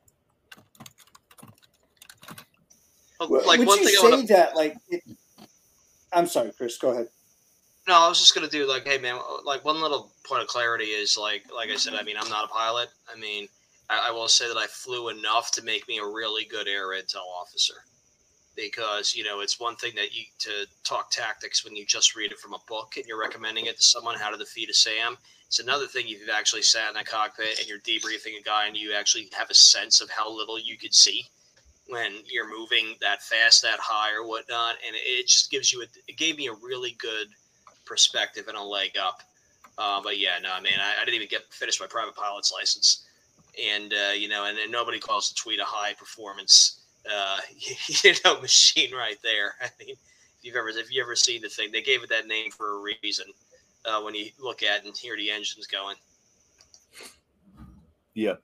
Well, like Would one you thing say I wanna, that? Like, it, I'm sorry, Chris. Go ahead. No, I was just gonna do like, hey man, like one little point of clarity is like, like I said, I mean, I'm not a pilot. I mean, I, I will say that I flew enough to make me a really good air intel officer. Because, you know, it's one thing that you to talk tactics when you just read it from a book and you're recommending it to someone how to defeat a SAM. It's another thing if you've actually sat in a cockpit and you're debriefing a guy and you actually have a sense of how little you could see when you're moving that fast, that high or whatnot. And it just gives you, a, it gave me a really good perspective and a leg up. Uh, but yeah, no, man, I, I didn't even get finished my private pilot's license. And, uh, you know, and, and nobody calls the tweet a high performance Uh, you know, machine right there. I mean, if you've ever if you ever seen the thing, they gave it that name for a reason. Uh, when you look at and hear the engines going. Yep.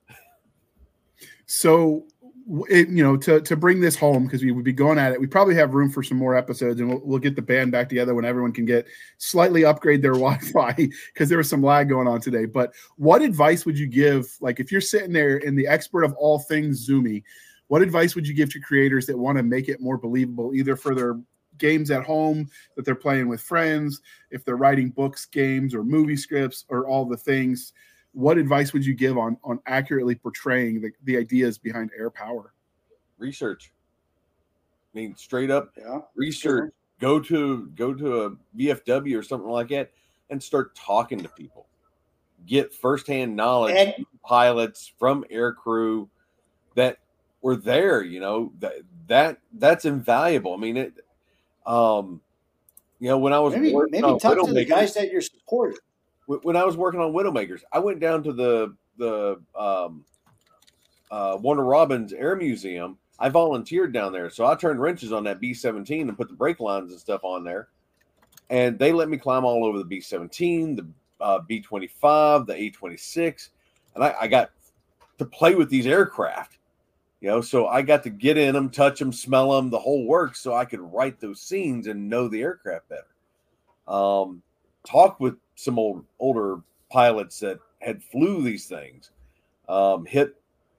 So, it, you know, to to bring this home because we would be going at it, we probably have room for some more episodes, and we'll we'll get the band back together when everyone can get slightly upgrade their Wi-Fi because there was some lag going on today. But what advice would you give, like if you're sitting there and the expert of all things Zoomy? What advice would you give to creators that want to make it more believable, either for their games at home that they're playing with friends, if they're writing books, games, or movie scripts, or all the things? What advice would you give on, on accurately portraying the, the ideas behind air power? Research. I mean, straight up Yeah. research. Sure. Go to go to a V F W or something like that and start talking to people. Get firsthand knowledge And- from pilots, from air crew that were there, you know, that that that's invaluable. I mean, it, um, you know, when I was maybe working maybe on talk to the Widowmakers, guys that you're supporting. when I was working on Widowmakers, I went down to the the um, uh, Warner Robins Air Museum. I volunteered down there, so I turned wrenches on that B seventeen and put the brake lines and stuff on there, and they let me climb all over the B seventeen, the uh, B twenty-five, the A twenty-six, and I, I got to play with these aircraft. You know, so I got to get in them, touch them, smell them, the whole works, so I could write those scenes and know the aircraft better. Um, talk with some old older pilots that had flew these things, um, hit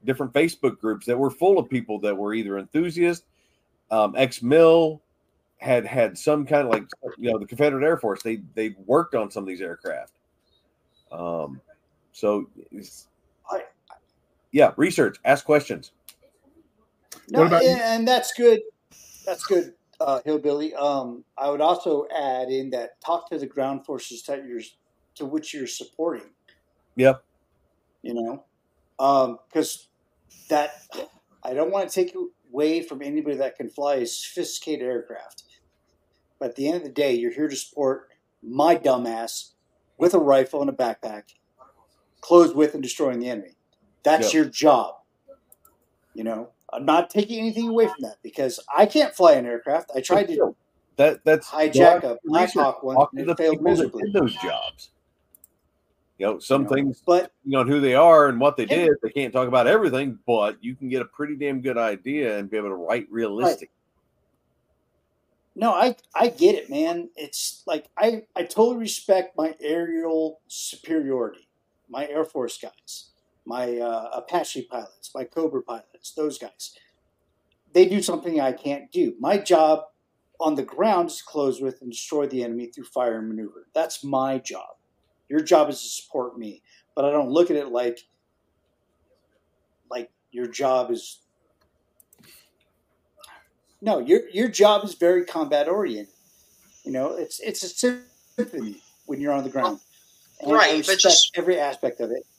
different Facebook groups that were full of people that were either enthusiasts, um, ex-mil, had had some kind of like, you know, the Confederate Air Force. They they worked on some of these aircraft. Um, so, it's, yeah, research, ask questions. No, What about and, and that's good. That's good, uh, Hillbilly. Um, I would also add in that talk to the ground forces that you're, to which you're supporting. Yep. You know, because um, that I don't want to take away from anybody that can fly a sophisticated aircraft. But at the end of the day, you're here to support my dumbass with a rifle and a backpack, closed with and destroying the enemy. That's Yep. your job. You know, I'm not taking anything away from that because I can't fly an aircraft. I tried to that that's hijack go a out and Black research. Hawk once Talk and to the it failed people that miserably. did those jobs. You know, some You know, things, but you know, who they are and what they Yeah. did. They can't talk about everything, but you can get a pretty damn good idea and be able to write realistic. no, I I get it, man. It's like I, I totally respect my aerial superiority, my Air Force guys, my uh, Apache pilots, my Cobra pilots, those guys. They do something I can't do. My job on the ground is to close with and destroy the enemy through fire and maneuver. That's my job. Your job is to support me, but I don't look at it like like your job is. No, your your job is very combat oriented. You know, it's it's a symphony when you're on the ground. And I Right, but respect just every aspect of it.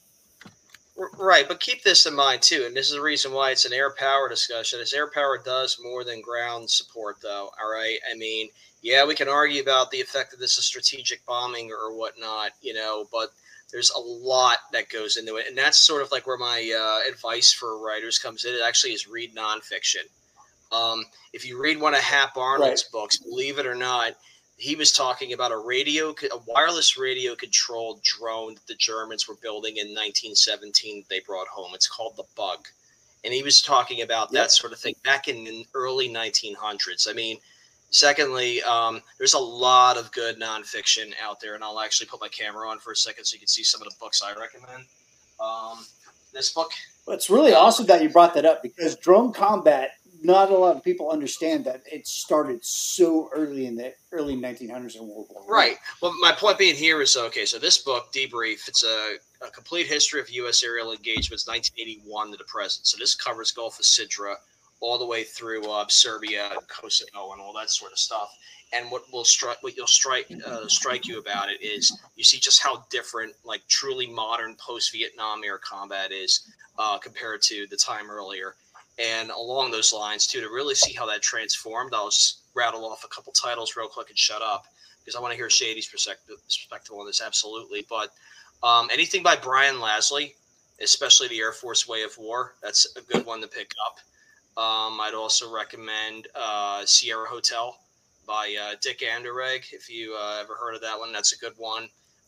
R- Right, but keep this in mind too, and this is the reason why it's an air power discussion. Is air power does more than ground support, though. All right, I mean, yeah, we can argue about the effectiveness of strategic bombing or whatnot, you know, but there's a lot that goes into it, and that's sort of like where my uh, advice for writers comes in. It actually is read nonfiction. Um, if you read one of Hap Arnold's Right. books, believe it or not, he was talking about a radio, a wireless radio controlled drone that the Germans were building in nineteen seventeen that they brought home. It's called the Bug. And he was talking about that Yep. sort of thing back in the early nineteen hundreds. I mean, secondly, um, there's a lot of good nonfiction out there, and I'll actually put my camera on for a second so you can see some of the books I recommend. Um, this book, Well, it's really awesome that you brought that up because drone combat, not a lot of people understand that it started so early in the early nineteen hundreds in World War One. right. Well, my point being here is, okay, so this book, Debrief, it's a, a complete history of U S aerial engagements, nineteen eighty-one to the present. So this covers Gulf of Sidra all the way through uh, Serbia and Kosovo and all that sort of stuff. And what will strike, what you'll strike, uh, strike you about it is you see just how different, like truly modern post-Vietnam air combat is uh, compared to the time earlier. And along those lines, too, to really see how that transformed, I'll just rattle off a couple titles real quick and shut up because I want to hear Shady's perspective, perspective on this, absolutely. But um, anything by Brian Lasley, especially The Air Force Way of War, that's a good one to pick up. Um, I'd also recommend uh, Sierra Hotel by uh, Dick Anderegg, if you uh, ever heard of that one. That's a good one.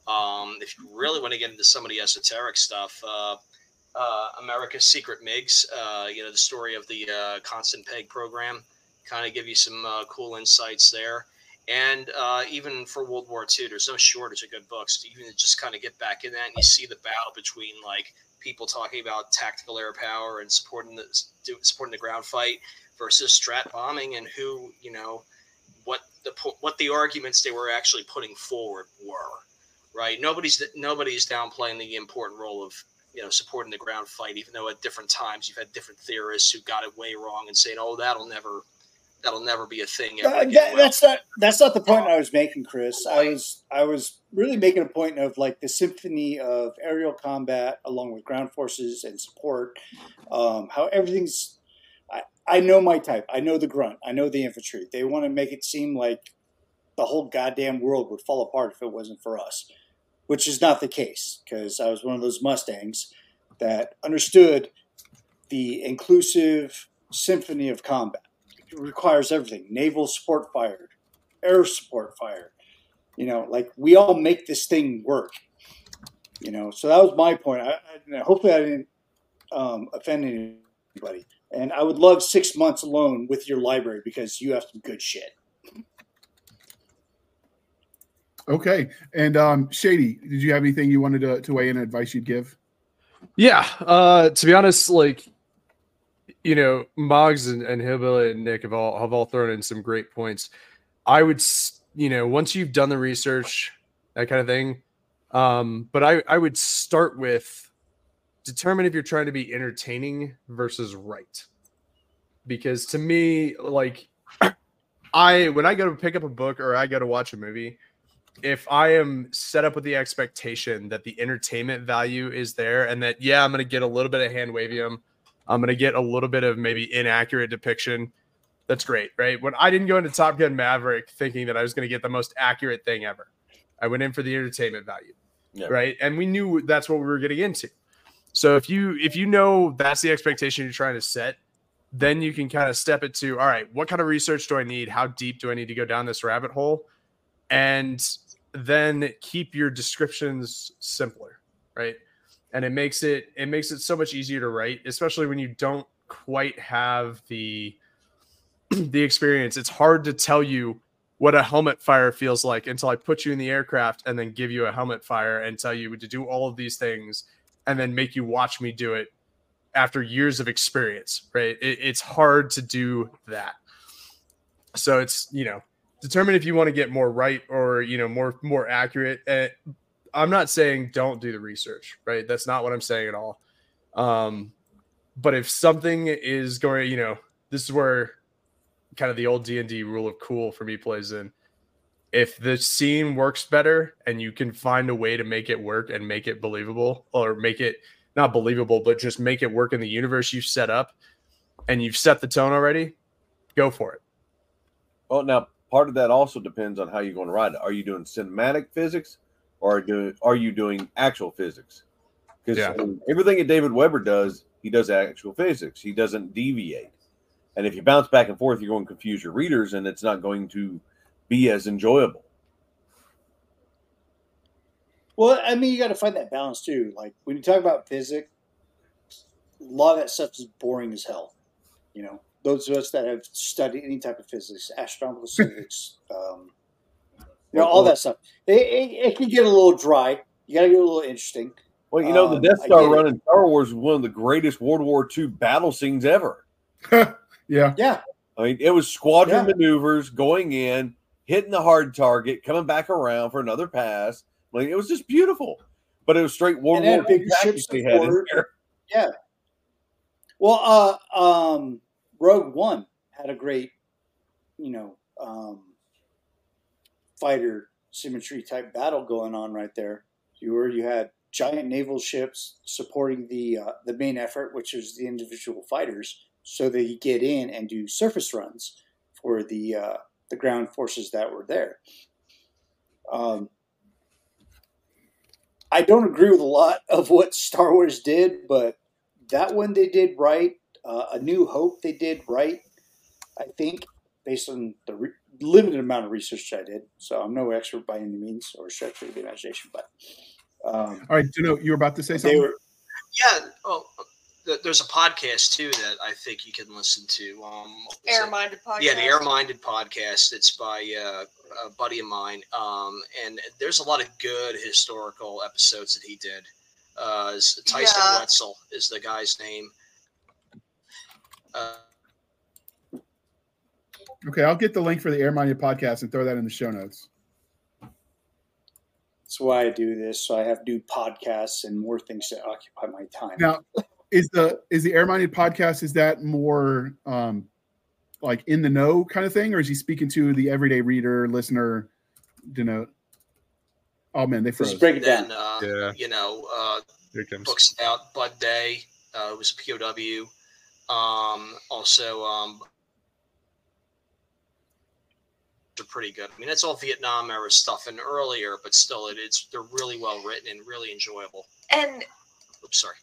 Um, if you really want to get into some of the esoteric stuff, uh, Uh, America's Secret MiGs, uh, you know, the story of the uh, Constant Peg program, kind of give you some uh, cool insights there. And uh, even for World War Two, there's no shortage of good books. Even to just kind of get back in that and you see the battle between like people talking about tactical air power and supporting the supporting the ground fight versus strat bombing and who, you know, what the what the arguments they were actually putting forward were. Right? Nobody's nobody's downplaying the important role of, you know, supporting the ground fight, even though at different times you've had different theorists who got it way wrong and saying, "Oh, that'll never, that'll never be a thing." Ever Uh, again." that, Well, that's not that's not the point I was making, Chris. I was I was really making a point of like the symphony of aerial combat along with ground forces and support. Um, how everything's. I, I know my type. I know the grunt. I know the infantry. They want to make it seem like the whole goddamn world would fall apart if it wasn't for us, which is not the case because I was one of those Mustangs that understood the inclusive symphony of combat. It requires everything: naval support fire, air support fire. You know, like we all make this thing work. You know, so that was my point. I, I, hopefully, I didn't um, offend anybody. And I would love six months alone with your library because you have some good shit. Okay. And um, Shady, did you have anything you wanted to, to weigh in, advice you'd give? Yeah. Uh, to be honest, like, you know, Moggs and, and Hillbilly and Nick have all have all thrown in some great points. I would, you know, once you've done the research, that kind of thing. Um, but I, I would start with determine if you're trying to be entertaining versus right. Because to me, like, I when I go to pick up a book or I go to watch a movie, if I am set up with the expectation that the entertainment value is there and that, yeah, I'm going to get a little bit of hand wavium, I'm going to get a little bit of maybe inaccurate depiction, that's great, right? When I didn't go into Top Gun Maverick thinking that I was going to get the most accurate thing ever, I went in for the entertainment value, yeah. right? And we knew that's what we were getting into. So if you if you know that's the expectation you're trying to set, then you can kind of step it to, all right, what kind of research do I need? How deep do I need to go down this rabbit hole? And then keep your descriptions simpler, right? And it makes it it makes it so much easier to write, especially when you don't quite have the the experience. It's hard to tell you what a helmet fire feels like until I put you in the aircraft and then give you a helmet fire and tell you to do all of these things and then make you watch me do it after years of experience, right? It, it's hard to do that. So it's, you know, determine if you want to get more right or, you know, more, more accurate. And I'm not saying don't do the research, right? That's not what I'm saying at all. Um, but if something is going, you know, this is where kind of the old D and D rule of cool for me plays in. If the scene works better and you can find a way to make it work and make it believable, or make it not believable, but just make it work in the universe you've set up and you've set the tone already, go for it. Well, now part of that also depends on how you're going to write it. Are you doing cinematic physics or are, do, are you doing actual physics? Because yeah. everything that David Weber does, he does actual physics. He doesn't deviate. And if you bounce back and forth, you're going to confuse your readers and it's not going to be as enjoyable. Well, I mean, you got to find that balance too. Like when you talk about physics, a lot of that stuff is boring as hell. You know, those of us that have studied any type of physics, astronomical physics, um, you know, all that stuff, it, it, it can get a little dry. You got to get a little interesting. Well, you know, um, the Death Star run in Star Wars was one of the greatest World War Two battle scenes ever. yeah. Yeah. I mean, it was squadron Yeah. maneuvers, going in, hitting the hard target, coming back around for another pass. Like, it was just beautiful. But it was straight World And War that big Two ship tactics they had in support. there. Yeah. Well, uh, um, Rogue One had a great, you know, um, fighter symmetry type battle going on right there. You were you had giant naval ships supporting the uh, the main effort, which is the individual fighters, so they get in and do surface runs for the uh, the ground forces that were there. Um, I don't agree with a lot of what Star Wars did, but that one they did right. Uh, A New Hope they did right, I think, based on the re- limited amount of research I did. So I'm no expert by any means or stretch of the imagination, but um, all right, you know, you were about to say they something. were. Yeah. Oh, th- there's a podcast too that I think you can listen to. Um, what was Air it? Minded podcast. Yeah, the Air Minded podcast. It's by uh, a buddy of mine, um, and there's a lot of good historical episodes that he did. Uh, is- Tyson Yeah. Wetzel is the guy's name. Uh, Okay, I'll get the link for the Air Minded podcast and throw that in the show notes. That's why I do this. So I have to do podcasts and more things that occupy my time. Now, is the is the Air Minded podcast, is that more um, like in the know kind of thing, or is he speaking to the everyday reader, listener? You know, oh man, they froze. Just break it then, down. uh, Yeah. you know, uh, Here it comes. books out. Bud Day uh, was a P O W. Um, also, um, they're pretty good. I mean, it's all Vietnam era stuff and earlier, but still, it, it's they're really well written and really enjoyable. And Oops, sorry.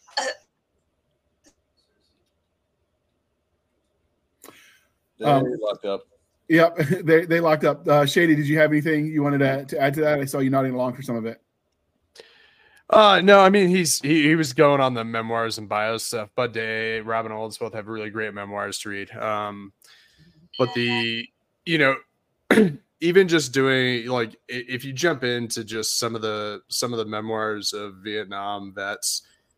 They're Um, locked up. Yep, they they locked up. Uh, Shady, did you have anything you wanted to, to add to that? I saw you nodding along for some of it. Uh, no, I mean, he's he, he was going on the memoirs and bio stuff. Bud Day, Robin Olds both have really great memoirs to read. Um, but the, you know, even just doing like i- if you jump into just some of the some of the memoirs of Vietnam vets,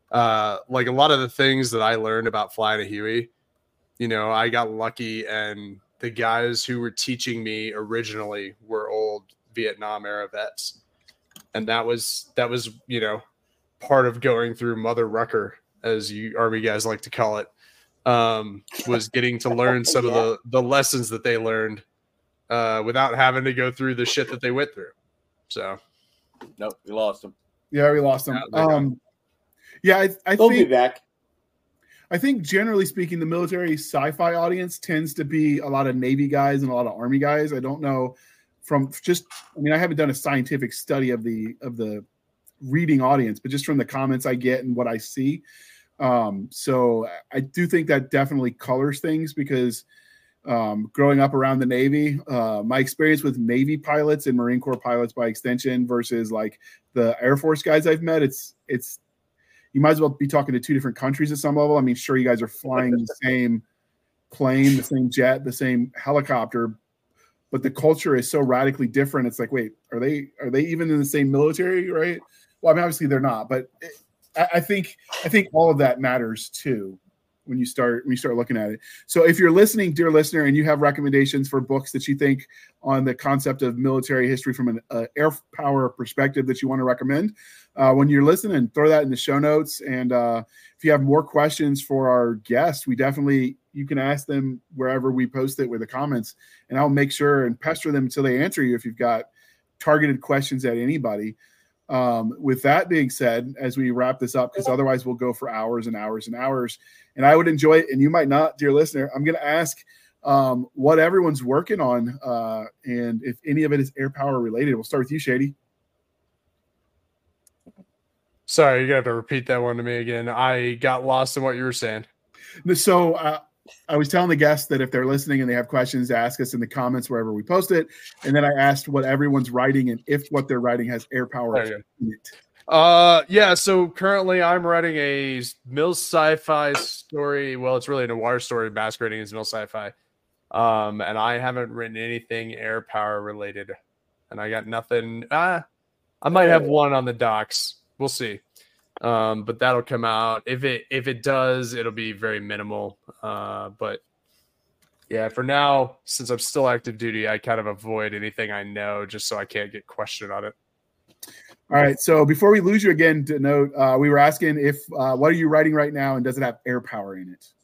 uh, like a lot of the things that I learned about flying a Huey, you know, I got lucky, and the guys who were teaching me originally were old Vietnam era vets. And that was, that was, you know, part of going through Mother Rucker, as you Army guys like to call it, um, was getting to learn some yeah. of the, the lessons that they learned uh, without having to go through the shit that they went through. So, nope, we lost them. Yeah, we lost them. Yeah, um, yeah I, I they'll think, be back. I think generally speaking, the military sci-fi audience tends to be a lot of Navy guys and a lot of Army guys. I don't know from just, I mean, I haven't done a scientific study of the of the reading audience, but just from the comments I get and what I see. Um, so I do think that definitely colors things, because um, growing up around the Navy, uh, my experience with Navy pilots and Marine Corps pilots by extension versus like the Air Force guys I've met, it's it's you might as well be talking to two different countries at some level. I mean, sure, you guys are flying the same plane, the same jet, the same helicopter, but the culture is so radically different. It's like, wait, are they are they even in the same military, right? Well, I mean, obviously they're not, but it, I, I think I think all of that matters too when you start when you start looking at it. So if you're listening, dear listener, and you have recommendations for books that you think on the concept of military history from an uh, air power perspective that you want to recommend, uh, when you're listening, throw that in the show notes. And uh, if you have more questions for our guests, we definitely, you can ask them wherever we post it with the comments, and I'll make sure and pester them until they answer you if you've got targeted questions at anybody. Um, with that being said, as we wrap this up, because otherwise we'll go for hours and hours and hours, and I would enjoy it, and you might not, dear listener, I'm going to ask um, what everyone's working on, uh, and if any of it is air power related. We'll start with you, Shady. Sorry, you're going to have to repeat that one to me again. I got lost in what you were saying. So uh, I was telling the guests that if they're listening and they have questions, to ask us in the comments wherever we post it. And then I asked what everyone's writing and if what they're writing has air power in it. Uh, yeah. So currently I'm writing a Mil Sci-Fi story. Well, it's really a noir story masquerading as Mil Sci-Fi. Um, and I haven't written anything air power related. And I got nothing. Uh, I might have one on the docks. We'll see. Um, but that'll come out. If it if it does, it'll be very minimal. Uh, but yeah, for now, since I'm still active duty, I kind of avoid anything I know just so I can't get questioned on it. All right. So before we lose you again, to note, uh, we were asking if uh, what are you writing right now, and does it have air power in it?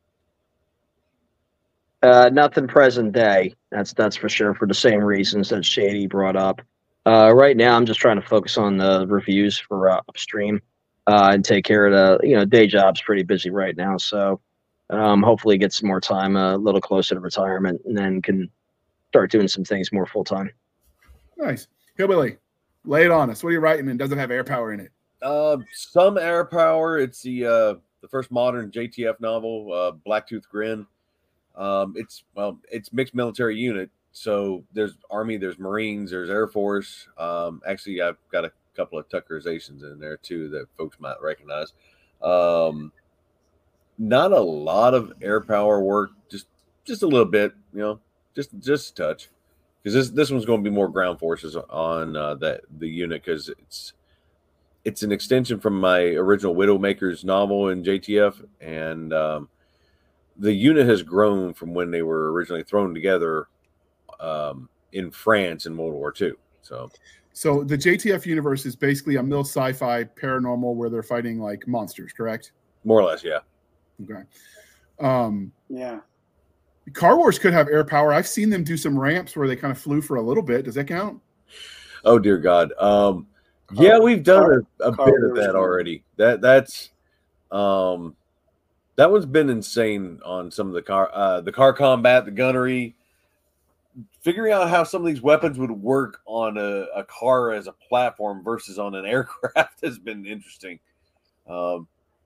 Uh, nothing present day. That's that's for sure, for the same reasons that Shady brought up. Uh, right now, I'm just trying to focus on the reviews for uh, Upstream. Uh, and take care of the, you know, day job's pretty busy right now. So um, hopefully get some more time uh, a little closer to retirement, and then can start doing some things more full time. Nice. Hillbilly, lay it on us. What are you writing, and does it have air power in it? Uh, some air power. It's the uh, the first modern J T F novel, uh, Blacktooth Grin. Um, it's, well, it's mixed military unit. So there's Army, there's Marines, there's Air Force. Um, actually, I've got a couple of Tuckerizations in there too that folks might recognize. Um, not a lot of air power work, just just a little bit, you know, just just a touch, because this this one's going to be more ground forces on uh, that the unit, because it's it's an extension from my original Widowmakers novel in J T F, and um, the unit has grown from when they were originally thrown together um, in France in World War Two. So. So the J T F universe is basically a Mil Sci-Fi paranormal where they're fighting like monsters, correct? More or less, yeah. Okay. Um, yeah. Car Wars could have air power. I've seen them do some ramps where they kind of flew for a little bit. Does that count? Oh dear God. Um, yeah, we've done car, a, a bit of that already. That that's um, that one's been insane on some of the car, uh, the car combat, the gunnery. Figuring out how some of these weapons would work on a, a car as a platform versus on an aircraft has been interesting. Um,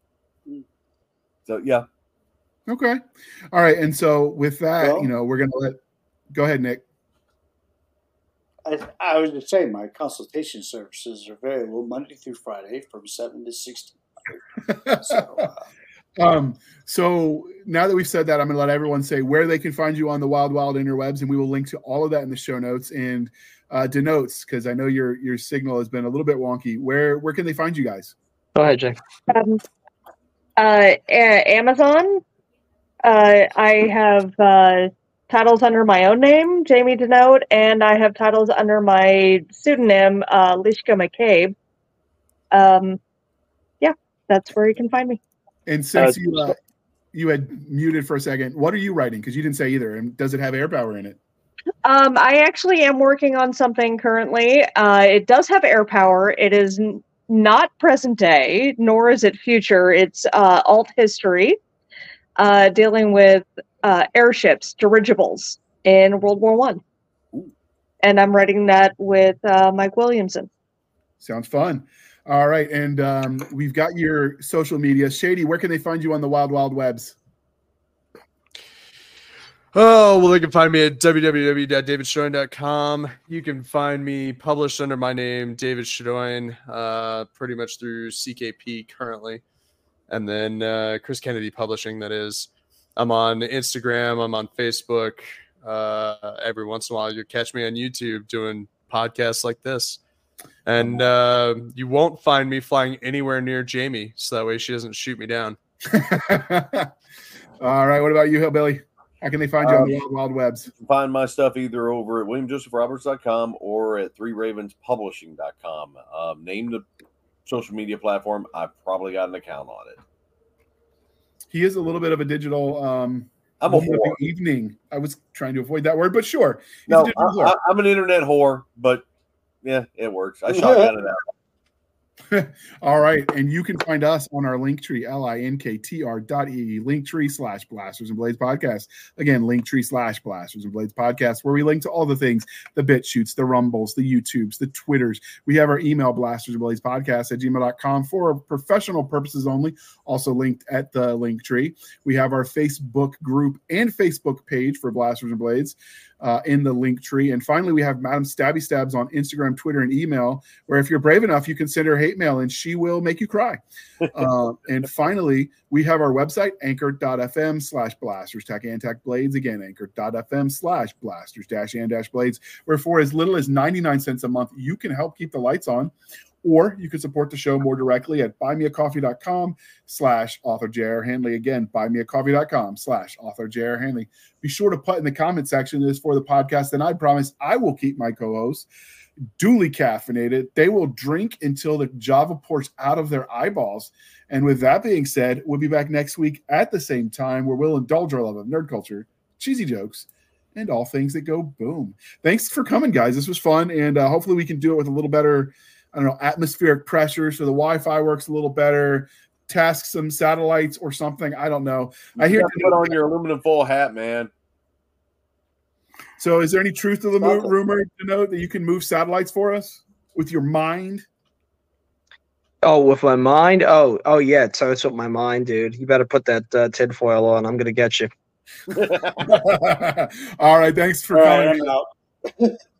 so, yeah. Okay. All right. And so with that, well, you know, we're going to let – go ahead, Nick. I, I was just saying my consultation services are available Monday through Friday from seven to sixteen. So, uh, Um, so now that we've said that, I'm going to let everyone say where they can find you on the Wild Wild interwebs, and we will link to all of that in the show notes and uh, denotes, because I know your your signal has been a little bit wonky. Where where can they find you guys? Go ahead, Jake. Um, uh, a- Amazon. Uh, I have uh, titles under my own name, Jamie Denote, and I have titles under my pseudonym, uh, Lishka McCabe. Um, yeah, that's where you can find me. And since uh, you uh, you had muted for a second, what are you writing? Because you didn't say either. And does it have air power in it? Um, I actually am working on something currently. Uh, it does have air power. It is n- not present day, nor is it future. It's uh, alt history, uh, dealing with uh, airships, dirigibles in World War One. And I'm writing that with uh, Mike Williamson. Sounds fun. All right, and um, we've got your social media. Shady, where can they find you on the wild, wild webs? Oh, well, they can find me at w w w dot david shadoin dot com. You can find me published under my name, David Shadoin, uh, pretty much through C K P currently. And then uh, Chris Kennedy Publishing, that is. I'm on Instagram. I'm on Facebook. Uh, every once in a while, you'll catch me on YouTube doing podcasts like this. And uh, you won't find me flying anywhere near Jamie, so that way she doesn't shoot me down. All right. What about you, Hillbilly? How can they find you um, on the wild, wild webs? Find my stuff either over at william joseph roberts dot com or at three ravens publishing dot com. Um, name the social media platform. I've probably got an account on it. He is a little bit of a digital um, I'm a whore. evening. I was trying to avoid that word, but sure. He's no, I, I'm an internet whore, but yeah, it works. I shotgun it out. All right. And you can find us on our Linktree, L-I-N-K-T-R dot E, Linktree slash Blasters and Blades podcast. Again, Linktree slash Blasters and Blades podcast, where we link to all the things, the bit shoots, the rumbles, the YouTubes, the Twitters. We have our email, Blasters and Blades podcast at gmail dot com for professional purposes only, also linked at the Linktree. We have our Facebook group and Facebook page for Blasters and Blades. Uh, in the link tree. And finally, we have Madam Stabby Stabs on Instagram, Twitter, and email, where if you're brave enough, you can send her hate mail and she will make you cry. uh, and finally, we have our website, anchor dot f m slash blasters tack and tack blades. Again, anchor dot f m slash blasters dash and dash blades, where for as little as ninety-nine cents a month, you can help keep the lights on. Or you can support the show more directly at buymeacoffee dot com slash author J R Hanley. Again, buymeacoffee dot com slash author J R Hanley. Be sure to put in the comment section this for the podcast, and I promise I will keep my co-hosts duly caffeinated. They will drink until the Java pours out of their eyeballs. And with that being said, we'll be back next week at the same time, where we'll indulge our love of nerd culture, cheesy jokes, and all things that go boom. Thanks for coming, guys. This was fun, and uh, hopefully we can do it with a little better, I don't know, atmospheric pressure so the Wi-Fi works a little better, task some satellites or something. I don't know. You I hear put on your aluminum foil hat, man. So is there any truth to the mo- rumor to know that you can move satellites for us with your mind? Oh, with my mind? Oh, oh yeah. So it's with my mind, dude. You better put that uh, tinfoil on. I'm going to get you. All right. Thanks for All coming. right, I'm out.